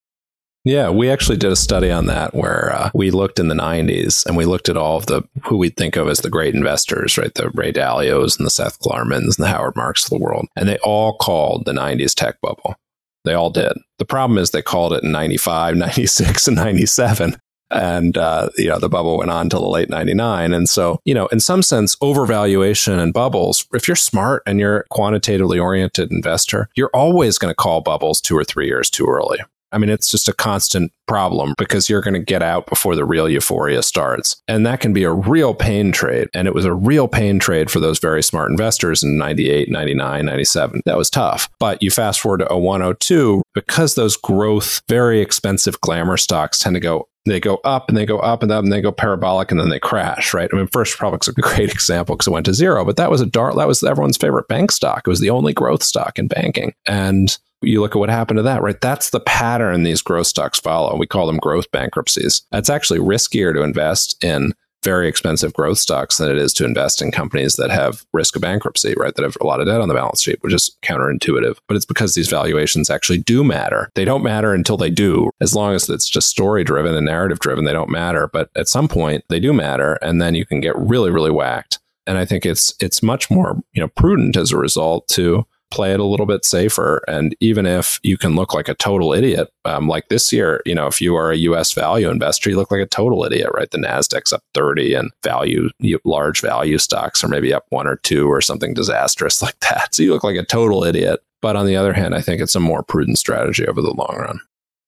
Yeah, we actually did a study on that where uh, we looked in the nineties and we looked at all of the who we think of as the great investors, right? The Ray Dalios and the Seth Klarmans and the Howard Marks of the world. And they all called the nineties tech bubble. They all did. The problem is they called it in ninety-five, ninety-six, and ninety-seven. And, uh, you know, the bubble went on till the late ninety-nine. And so, you know, in some sense, overvaluation and bubbles, if you're smart and you're a quantitatively oriented investor, you're always going to call bubbles two or three years too early. I mean, it's just a constant problem because you're going to get out before the real euphoria starts. And that can be a real pain trade. And it was a real pain trade for those very smart investors in ninety-eight, ninety-nine, ninety-seven. That was tough. But you fast forward to oh one, oh two, because those growth, very expensive glamour stocks tend to go They go up and they go up and up and they go parabolic and then they crash, right? I mean, First Republic's a great example because it went to zero, but that was a dark, that was everyone's favorite bank stock. It was the only growth stock in banking. And you look at what happened to that, right? That's the pattern these growth stocks follow. We call them growth bankruptcies. It's actually riskier to invest in very expensive growth stocks than it is to invest in companies that have risk of bankruptcy, right? That have a lot of debt on the balance sheet, which is counterintuitive. But it's because these valuations actually do matter. They don't matter until they do. As long as it's just story driven and narrative driven, they don't matter. But at some point they do matter. And then you can get really, really whacked. And I think it's it's much more, you know, prudent as a result to play it a little bit safer. And even if you can look like a total idiot, um, like this year, you know, if you are a U S value investor, you look like a total idiot, right? The NASDAQ's up thirty and value, large value stocks are maybe up one or two or something disastrous like that. So you look like a total idiot. But on the other hand, I think it's a more prudent strategy over the long run.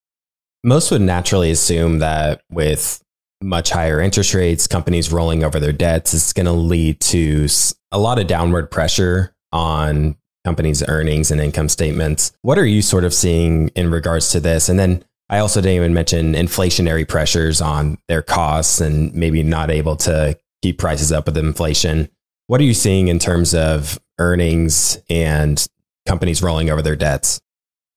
Most would naturally assume that with much higher interest rates, companies rolling over their debts, it's going to lead to a lot of downward pressure on companies' earnings and income statements. What are you sort of seeing in regards to this? And then I also didn't even mention inflationary pressures on their costs and maybe not able to keep prices up with inflation. What are you seeing in terms of earnings and companies rolling over their debts?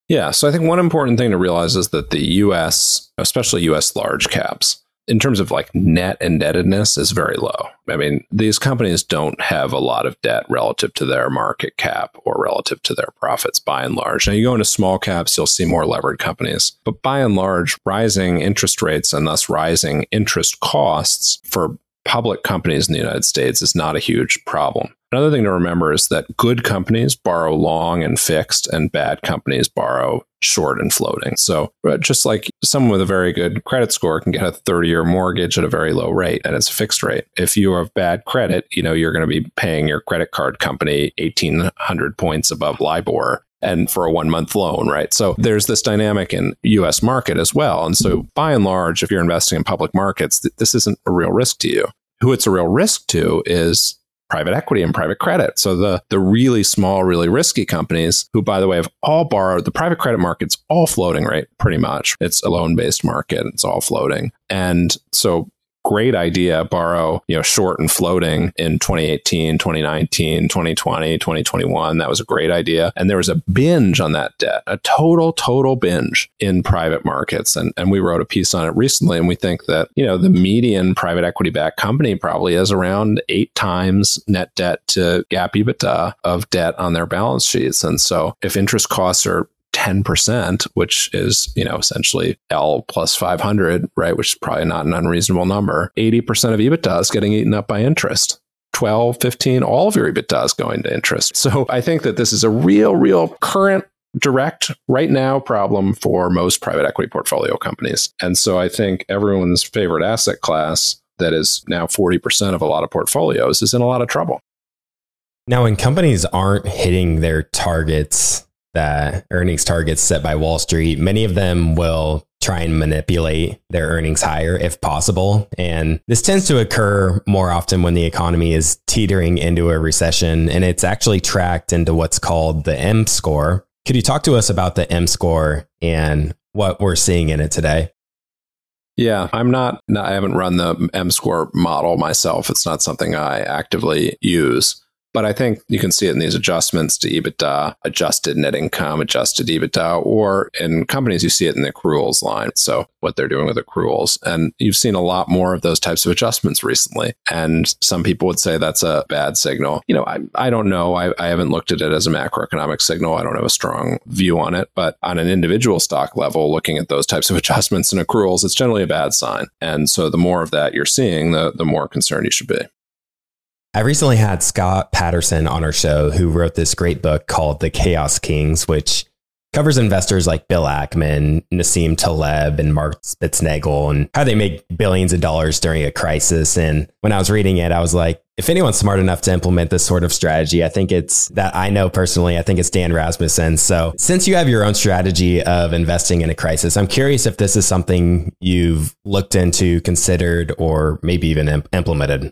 Yeah. So I think one important thing to realize is that the U S, especially U S large caps, in terms of like net indebtedness, is very low. I mean, these companies don't have a lot of debt relative to their market cap or relative to their profits by and large. Now, you go into small caps, you'll see more levered companies. But by and large, rising interest rates and thus rising interest costs for public companies in the United States is not a huge problem. Another thing to remember is that good companies borrow long and fixed, and bad companies borrow short and floating. So just like someone with a very good credit score can get a thirty-year mortgage at a very low rate, and it's a fixed rate. If you have bad credit, you know, you're going to be paying your credit card company eighteen hundred points above LIBOR, and for a one month loan, right? So there's this dynamic in U S market as well. And so by and large, if you're investing in public markets, th- this isn't a real risk to you. Who it's a real risk to is private equity and private credit. So the the really small, really risky companies who, by the way, have all borrowed, the private credit market's all floating rate, pretty much. It's a loan-based market. It's all floating. And so great idea, borrow, you know, short and floating in twenty eighteen, twenty nineteen, twenty twenty, twenty twenty-one. That was a great idea. And there was a binge on that debt, a total, total binge in private markets. And, and we wrote a piece on it recently. And we think that, you know, the median private equity backed company probably has around eight times net debt to GAAP EBITDA of debt on their balance sheets. And so if interest costs are ten percent, which is, you know, essentially L plus five hundred, right? Which is probably not an unreasonable number. eighty percent of EBITDA is getting eaten up by interest. twelve, fifteen, all of your EBITDA is going to interest. So I think that this is a real, real current, direct, right now problem for most private equity portfolio companies. And so I think everyone's favorite asset class that is now forty percent of a lot of portfolios is in a lot of trouble. Now, when companies aren't hitting their targets, the earnings targets set by Wall Street, many of them will try and manipulate their earnings higher if possible. And this tends to occur more often when the economy is teetering into a recession, and it's actually tracked into what's called the M score. Could you talk to us about the M score and what we're seeing in it today? Yeah, I'm not, I haven't run the M score model myself. It's not something I actively use. But I think you can see it in these adjustments to EBITDA, adjusted net income, adjusted EBITDA, or in companies, you see it in the accruals line. So what they're doing with accruals. And you've seen a lot more of those types of adjustments recently. And some people would say that's a bad signal. You know, I, I don't know. I, I haven't looked at it as a macroeconomic signal. I don't have a strong view on it. But on an individual stock level, looking at those types of adjustments and accruals, it's generally a bad sign. And so the more of that you're seeing, the, the more concerned you should be. I recently had Scott Patterson on our show, who wrote this great book called The Chaos Kings, which covers investors like Bill Ackman, Nassim Taleb, and Mark Spitznagel, and how they make billions of dollars during a crisis. And when I was reading it, I was like, if anyone's smart enough to implement this sort of strategy, I think it's that I know personally, I think it's Dan Rasmussen. So since you have your own strategy of investing in a crisis, I'm curious if this is something you've looked into, considered, or maybe even imp- implemented.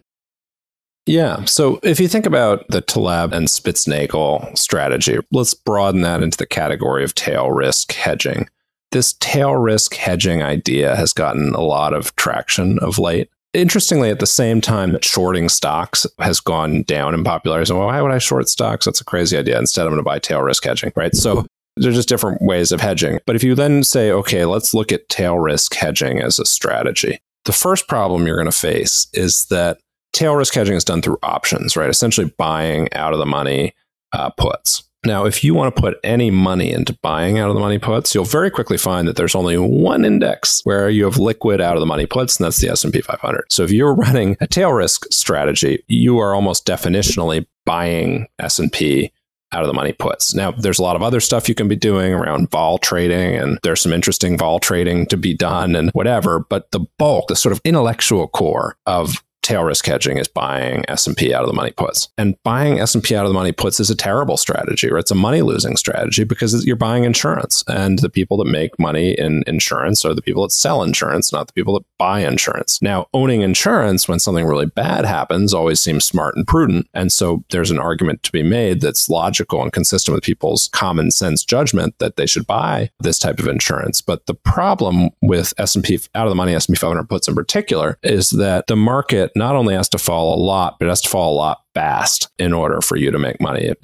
Yeah. So if you think about the Taleb and Spitznagel strategy, let's broaden that into the category of tail risk hedging. This tail risk hedging idea has gotten a lot of traction of late. Interestingly, at the same time that shorting stocks has gone down in popularity. Well, why would I short stocks? That's a crazy idea. Instead, I'm going to buy tail risk hedging, right? So there's just different ways of hedging. But if you then say, okay, let's look at tail risk hedging as a strategy, the first problem you're going to face is that tail risk hedging is done through options, right? Essentially buying out of the money uh, puts. Now, if you want to put any money into buying out of the money puts, you'll very quickly find that there's only one index where you have liquid out of the money puts, and that's the S and P five hundred. So if you're running a tail risk strategy, you are almost definitionally buying S and P out of the money puts. Now, there's a lot of other stuff you can be doing around vol trading, and there's some interesting vol trading to be done and whatever. But the bulk, the sort of intellectual core of tail risk hedging is buying S and P out of the money puts. And buying S and P out of the money puts is a terrible strategy, or it's a money losing strategy, because you're buying insurance. And the people that make money in insurance are the people that sell insurance, not the people that buy insurance. Now, owning insurance when something really bad happens always seems smart and prudent. And so there's an argument to be made that's logical and consistent with people's common sense judgment that they should buy this type of insurance. But the problem with S and P out of the money S and P five hundred puts in particular is that the market not only has to fall a lot, but it has to fall a lot fast in order for you to make money. And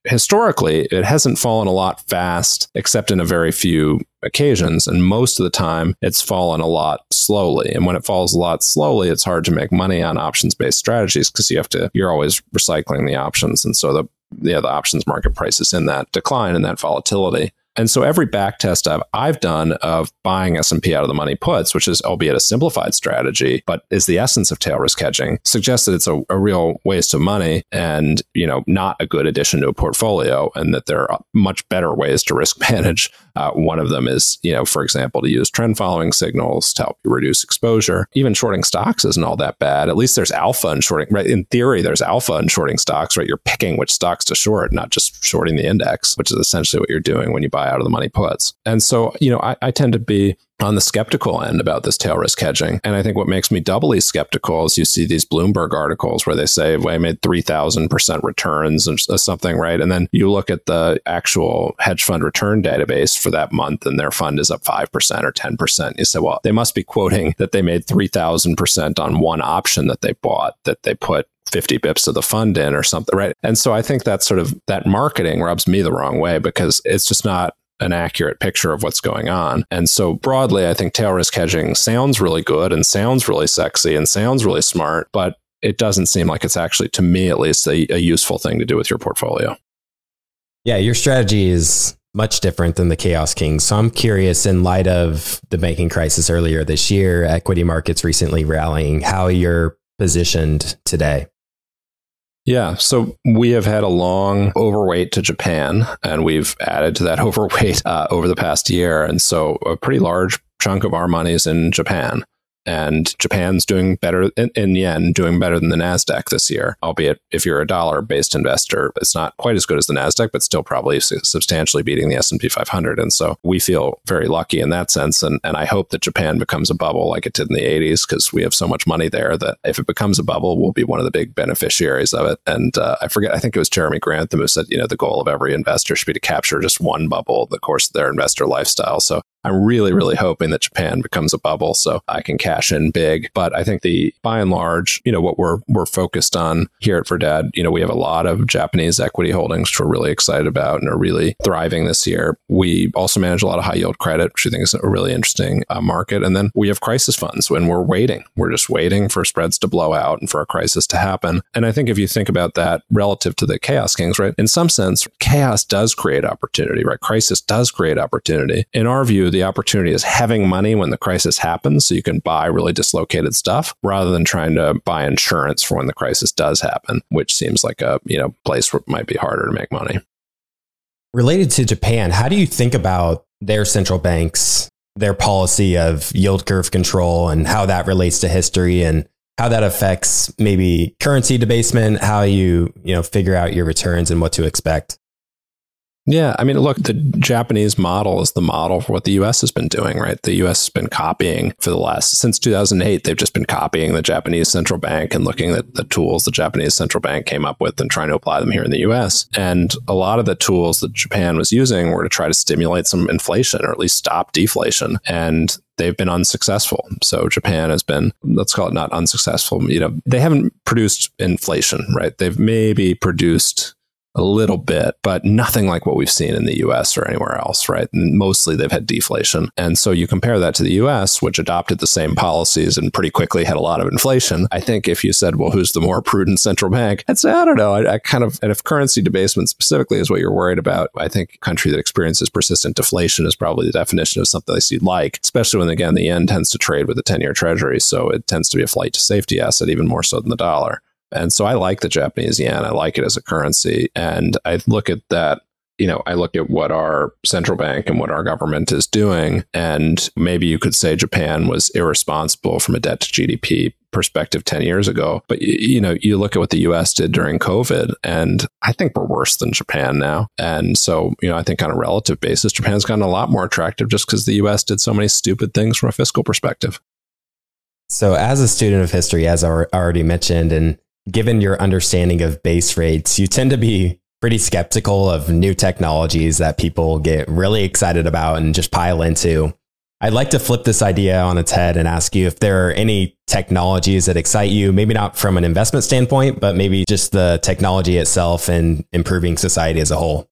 historically, it hasn't fallen a lot fast, except in a very few occasions. And most of the time, it's fallen a lot slowly. And when it falls a lot slowly, it's hard to make money on options-based strategies because you have to, you're always recycling the options. And so the, yeah, the options market price is in that decline and that volatility. And so every back test I've, I've done of buying S and P out of the money puts, which is albeit a simplified strategy, but is the essence of tail risk hedging, suggests that it's a, a real waste of money and, you know, not a good addition to a portfolio, and that there are much better ways to risk manage. Uh, one of them is, you know, for example, to use trend following signals to help you reduce exposure. Even shorting stocks isn't all that bad. At least there's alpha in shorting, right? In theory, there's alpha in shorting stocks, right? You're picking which stocks to short, not just shorting the index, which is essentially what you're doing when you buy out of the money puts. And so, you know, I, I tend to be on the skeptical end about this tail risk hedging. And I think what makes me doubly skeptical is you see these Bloomberg articles where they say, well, I made three thousand percent returns or something, right? And then you look at the actual hedge fund return database for that month and their fund is up five percent or ten percent. You say, well, they must be quoting that they made three thousand percent on one option that they bought, that they put fifty bips of the fund in or something, right? And so I think that sort of, that marketing rubs me the wrong way because it's just not an accurate picture of what's going on. And so broadly, I think tail risk hedging sounds really good and sounds really sexy and sounds really smart, but it doesn't seem like it's actually, to me at least, a, a useful thing to do with your portfolio. Yeah, your strategy is much different than the Chaos Kings. So I'm curious, in light of the banking crisis earlier this year, equity markets recently rallying, how you're positioned today. Yeah, so we have had a long overweight to Japan, and we've added to that overweight uh, over the past year. And so a pretty large chunk of our money is in Japan. And Japan's doing better in, in yen, doing better than the NASDAQ this year, albeit if you're a dollar-based investor, it's not quite as good as the NASDAQ, but still probably su- substantially beating the S and P five hundred. And so we feel very lucky in that sense. And, and I hope that Japan becomes a bubble like it did in the eighties, because we have so much money there that if it becomes a bubble, we'll be one of the big beneficiaries of it. And uh, I forget, I think it was Jeremy Grantham who said, you know, the goal of every investor should be to capture just one bubble in the course of their investor lifestyle. So I'm really, really hoping that Japan becomes a bubble so I can cash in big. But I think the, by and large, you know, what we're we're focused on here at Verdad, you know, we have a lot of Japanese equity holdings which we're really excited about and are really thriving this year. We also manage a lot of high yield credit, which I think is a really interesting uh, market. And then we have crisis funds when we're waiting. We're just waiting for spreads to blow out and for a crisis to happen. And I think if you think about that relative to the Chaos Kings, right, in some sense, chaos does create opportunity, right? Crisis does create opportunity. In our view, the opportunity is having money when the crisis happens so you can buy really dislocated stuff rather than trying to buy insurance for when the crisis does happen, which seems like a, you know, place where it might be harder to make money. Related to Japan, how do you think about their central banks, their policy of yield curve control, and how that relates to history and how that affects maybe currency debasement, how you, you know, figure out your returns and what to expect? Yeah, I mean, look, the Japanese model is the model for what the U S has been doing, right? The U S has been copying for the last, since two thousand eight, they've just been copying the Japanese central bank and looking at the tools the Japanese central bank came up with and trying to apply them here in the U S. And a lot of the tools that Japan was using were to try to stimulate some inflation or at least stop deflation. And they've been unsuccessful. So Japan has been, let's call it not unsuccessful. You know, they haven't produced inflation, right? They've maybe produced a little bit, but nothing like what we've seen in the U S or anywhere else, right? And mostly they've had deflation. And so you compare that to the U S, which adopted the same policies and pretty quickly had a lot of inflation. I think if you said, well, who's the more prudent central bank? I'd say, I don't know. I, I kind of, and if currency debasement specifically is what you're worried about, I think a country that experiences persistent deflation is probably the definition of something you'd like, especially when, again, the yen tends to trade with the ten-year treasury. So it tends to be a flight to safety asset, even more so than the dollar. And so I like the Japanese yen. I like it as a currency. And I look at that, you know, I look at what our central bank and what our government is doing. And maybe you could say Japan was irresponsible from a debt to G D P perspective ten years ago. But, you know, you look at what the U S did during COVID, and I think we're worse than Japan now. And so, you know, I think on a relative basis, Japan's gotten a lot more attractive just because the U S did so many stupid things from a fiscal perspective. So as a student of history, as I already mentioned, and given your understanding of base rates, you tend to be pretty skeptical of new technologies that people get really excited about and just pile into. I'd like to flip this idea on its head and ask you if there are any technologies that excite you, maybe not from an investment standpoint, but maybe just the technology itself and improving society as a whole.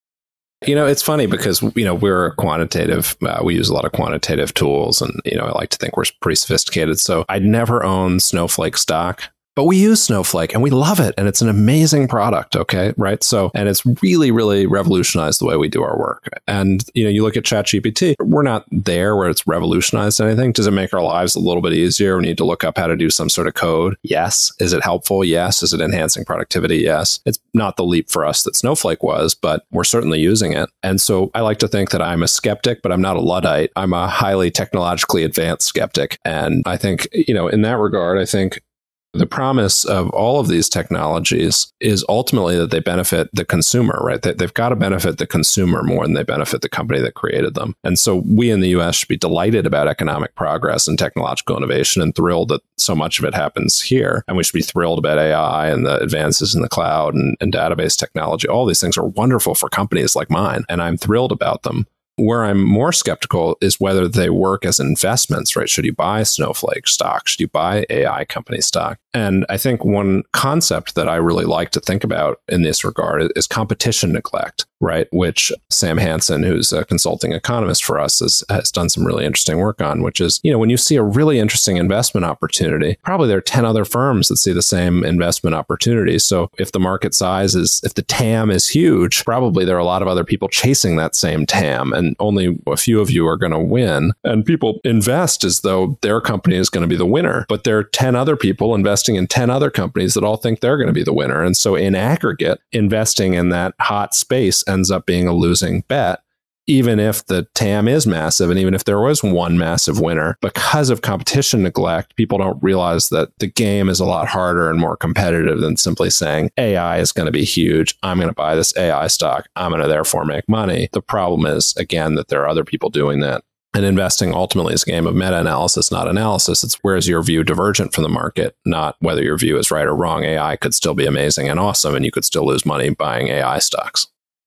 You know, it's funny because, you know, we're a quantitative, uh, we use a lot of quantitative tools and, you know, I like to think we're pretty sophisticated. So I'd never own Snowflake stock. But we use Snowflake and we love it. And it's an amazing product. Okay. Right. So, and it's really, really revolutionized the way we do our work. And, you know, you look at ChatGPT, we're not there where it's revolutionized anything. Does it make our lives a little bit easier? We need to look up how to do some sort of code. Yes. Is it helpful? Yes. Is it enhancing productivity? Yes. It's not the leap for us that Snowflake was, but we're certainly using it. And so I like to think that I'm a skeptic, but I'm not a Luddite. I'm a highly technologically advanced skeptic. And I think, you know, in that regard, I think the promise of all of these technologies is ultimately that they benefit the consumer, right? They, they've got to benefit the consumer more than they benefit the company that created them. And so we in the U S should be delighted about economic progress and technological innovation and thrilled that so much of it happens here. And we should be thrilled about A I and the advances in the cloud and, and database technology. All these things are wonderful for companies like mine, and I'm thrilled about them. Where I'm more skeptical is whether they work as investments, right? Should you buy Snowflake stock? Should you buy A I company stock? And I think one concept that I really like to think about in this regard is competition neglect, right? Which Sam Hansen, who's a consulting economist for us, has, has done some really interesting work on, which is, you know, when you see a really interesting investment opportunity, probably there are ten other firms that see the same investment opportunity. So if the market size is, if the T A M is huge, probably there are a lot of other people chasing that same T A M. And and only a few of you are going to win. And people invest as though their company is going to be the winner. But there are ten other people investing in ten other companies that all think they're going to be the winner. And so in aggregate, investing in that hot space ends up being a losing bet, even if the T A M is massive and even if there was one massive winner. Because of competition neglect, people don't realize that the game is a lot harder and more competitive than simply saying A I is going to be huge. I'm going to buy this A I stock. I'm going to therefore make money. The problem is, again, that there are other people doing that. And investing ultimately is a game of meta-analysis, not analysis. It's where is your view divergent from the market, not whether your view is right or wrong. A I could still be amazing and awesome, and you could still lose money buying A I stocks.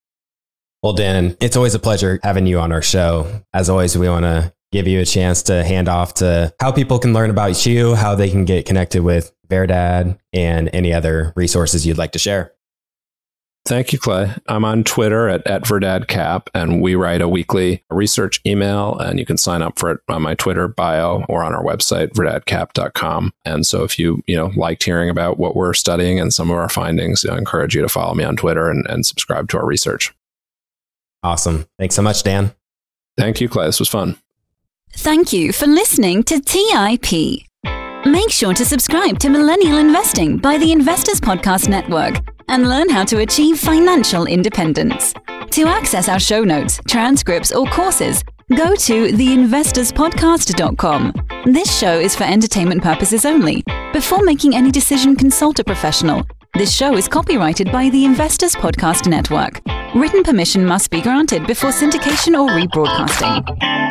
Well, Dan, it's always a pleasure having you on our show. As always, we want to give you a chance to hand off to how people can learn about you, how they can get connected with Verdad, and any other resources you'd like to share. Thank you, Clay. I'm on Twitter at, at VerdadCap, and we write a weekly research email, and you can sign up for it on my Twitter bio or on our website, verdad cap dot com. And so if you, you know, liked hearing about what we're studying and some of our findings, I encourage you to follow me on Twitter and, and subscribe to our research. Awesome. Thanks so much, Dan. Thank you, Clay. This was fun. Thank you for listening to T I P. Make sure to subscribe to Millennial Investing by the Investors Podcast Network and learn how to achieve financial independence. To access our show notes, transcripts, or courses, go to the investors podcast dot com. This show is for entertainment purposes only. Before making any decision, consult a professional. This show is copyrighted by the Investors Podcast Network. Written permission must be granted before syndication or rebroadcasting.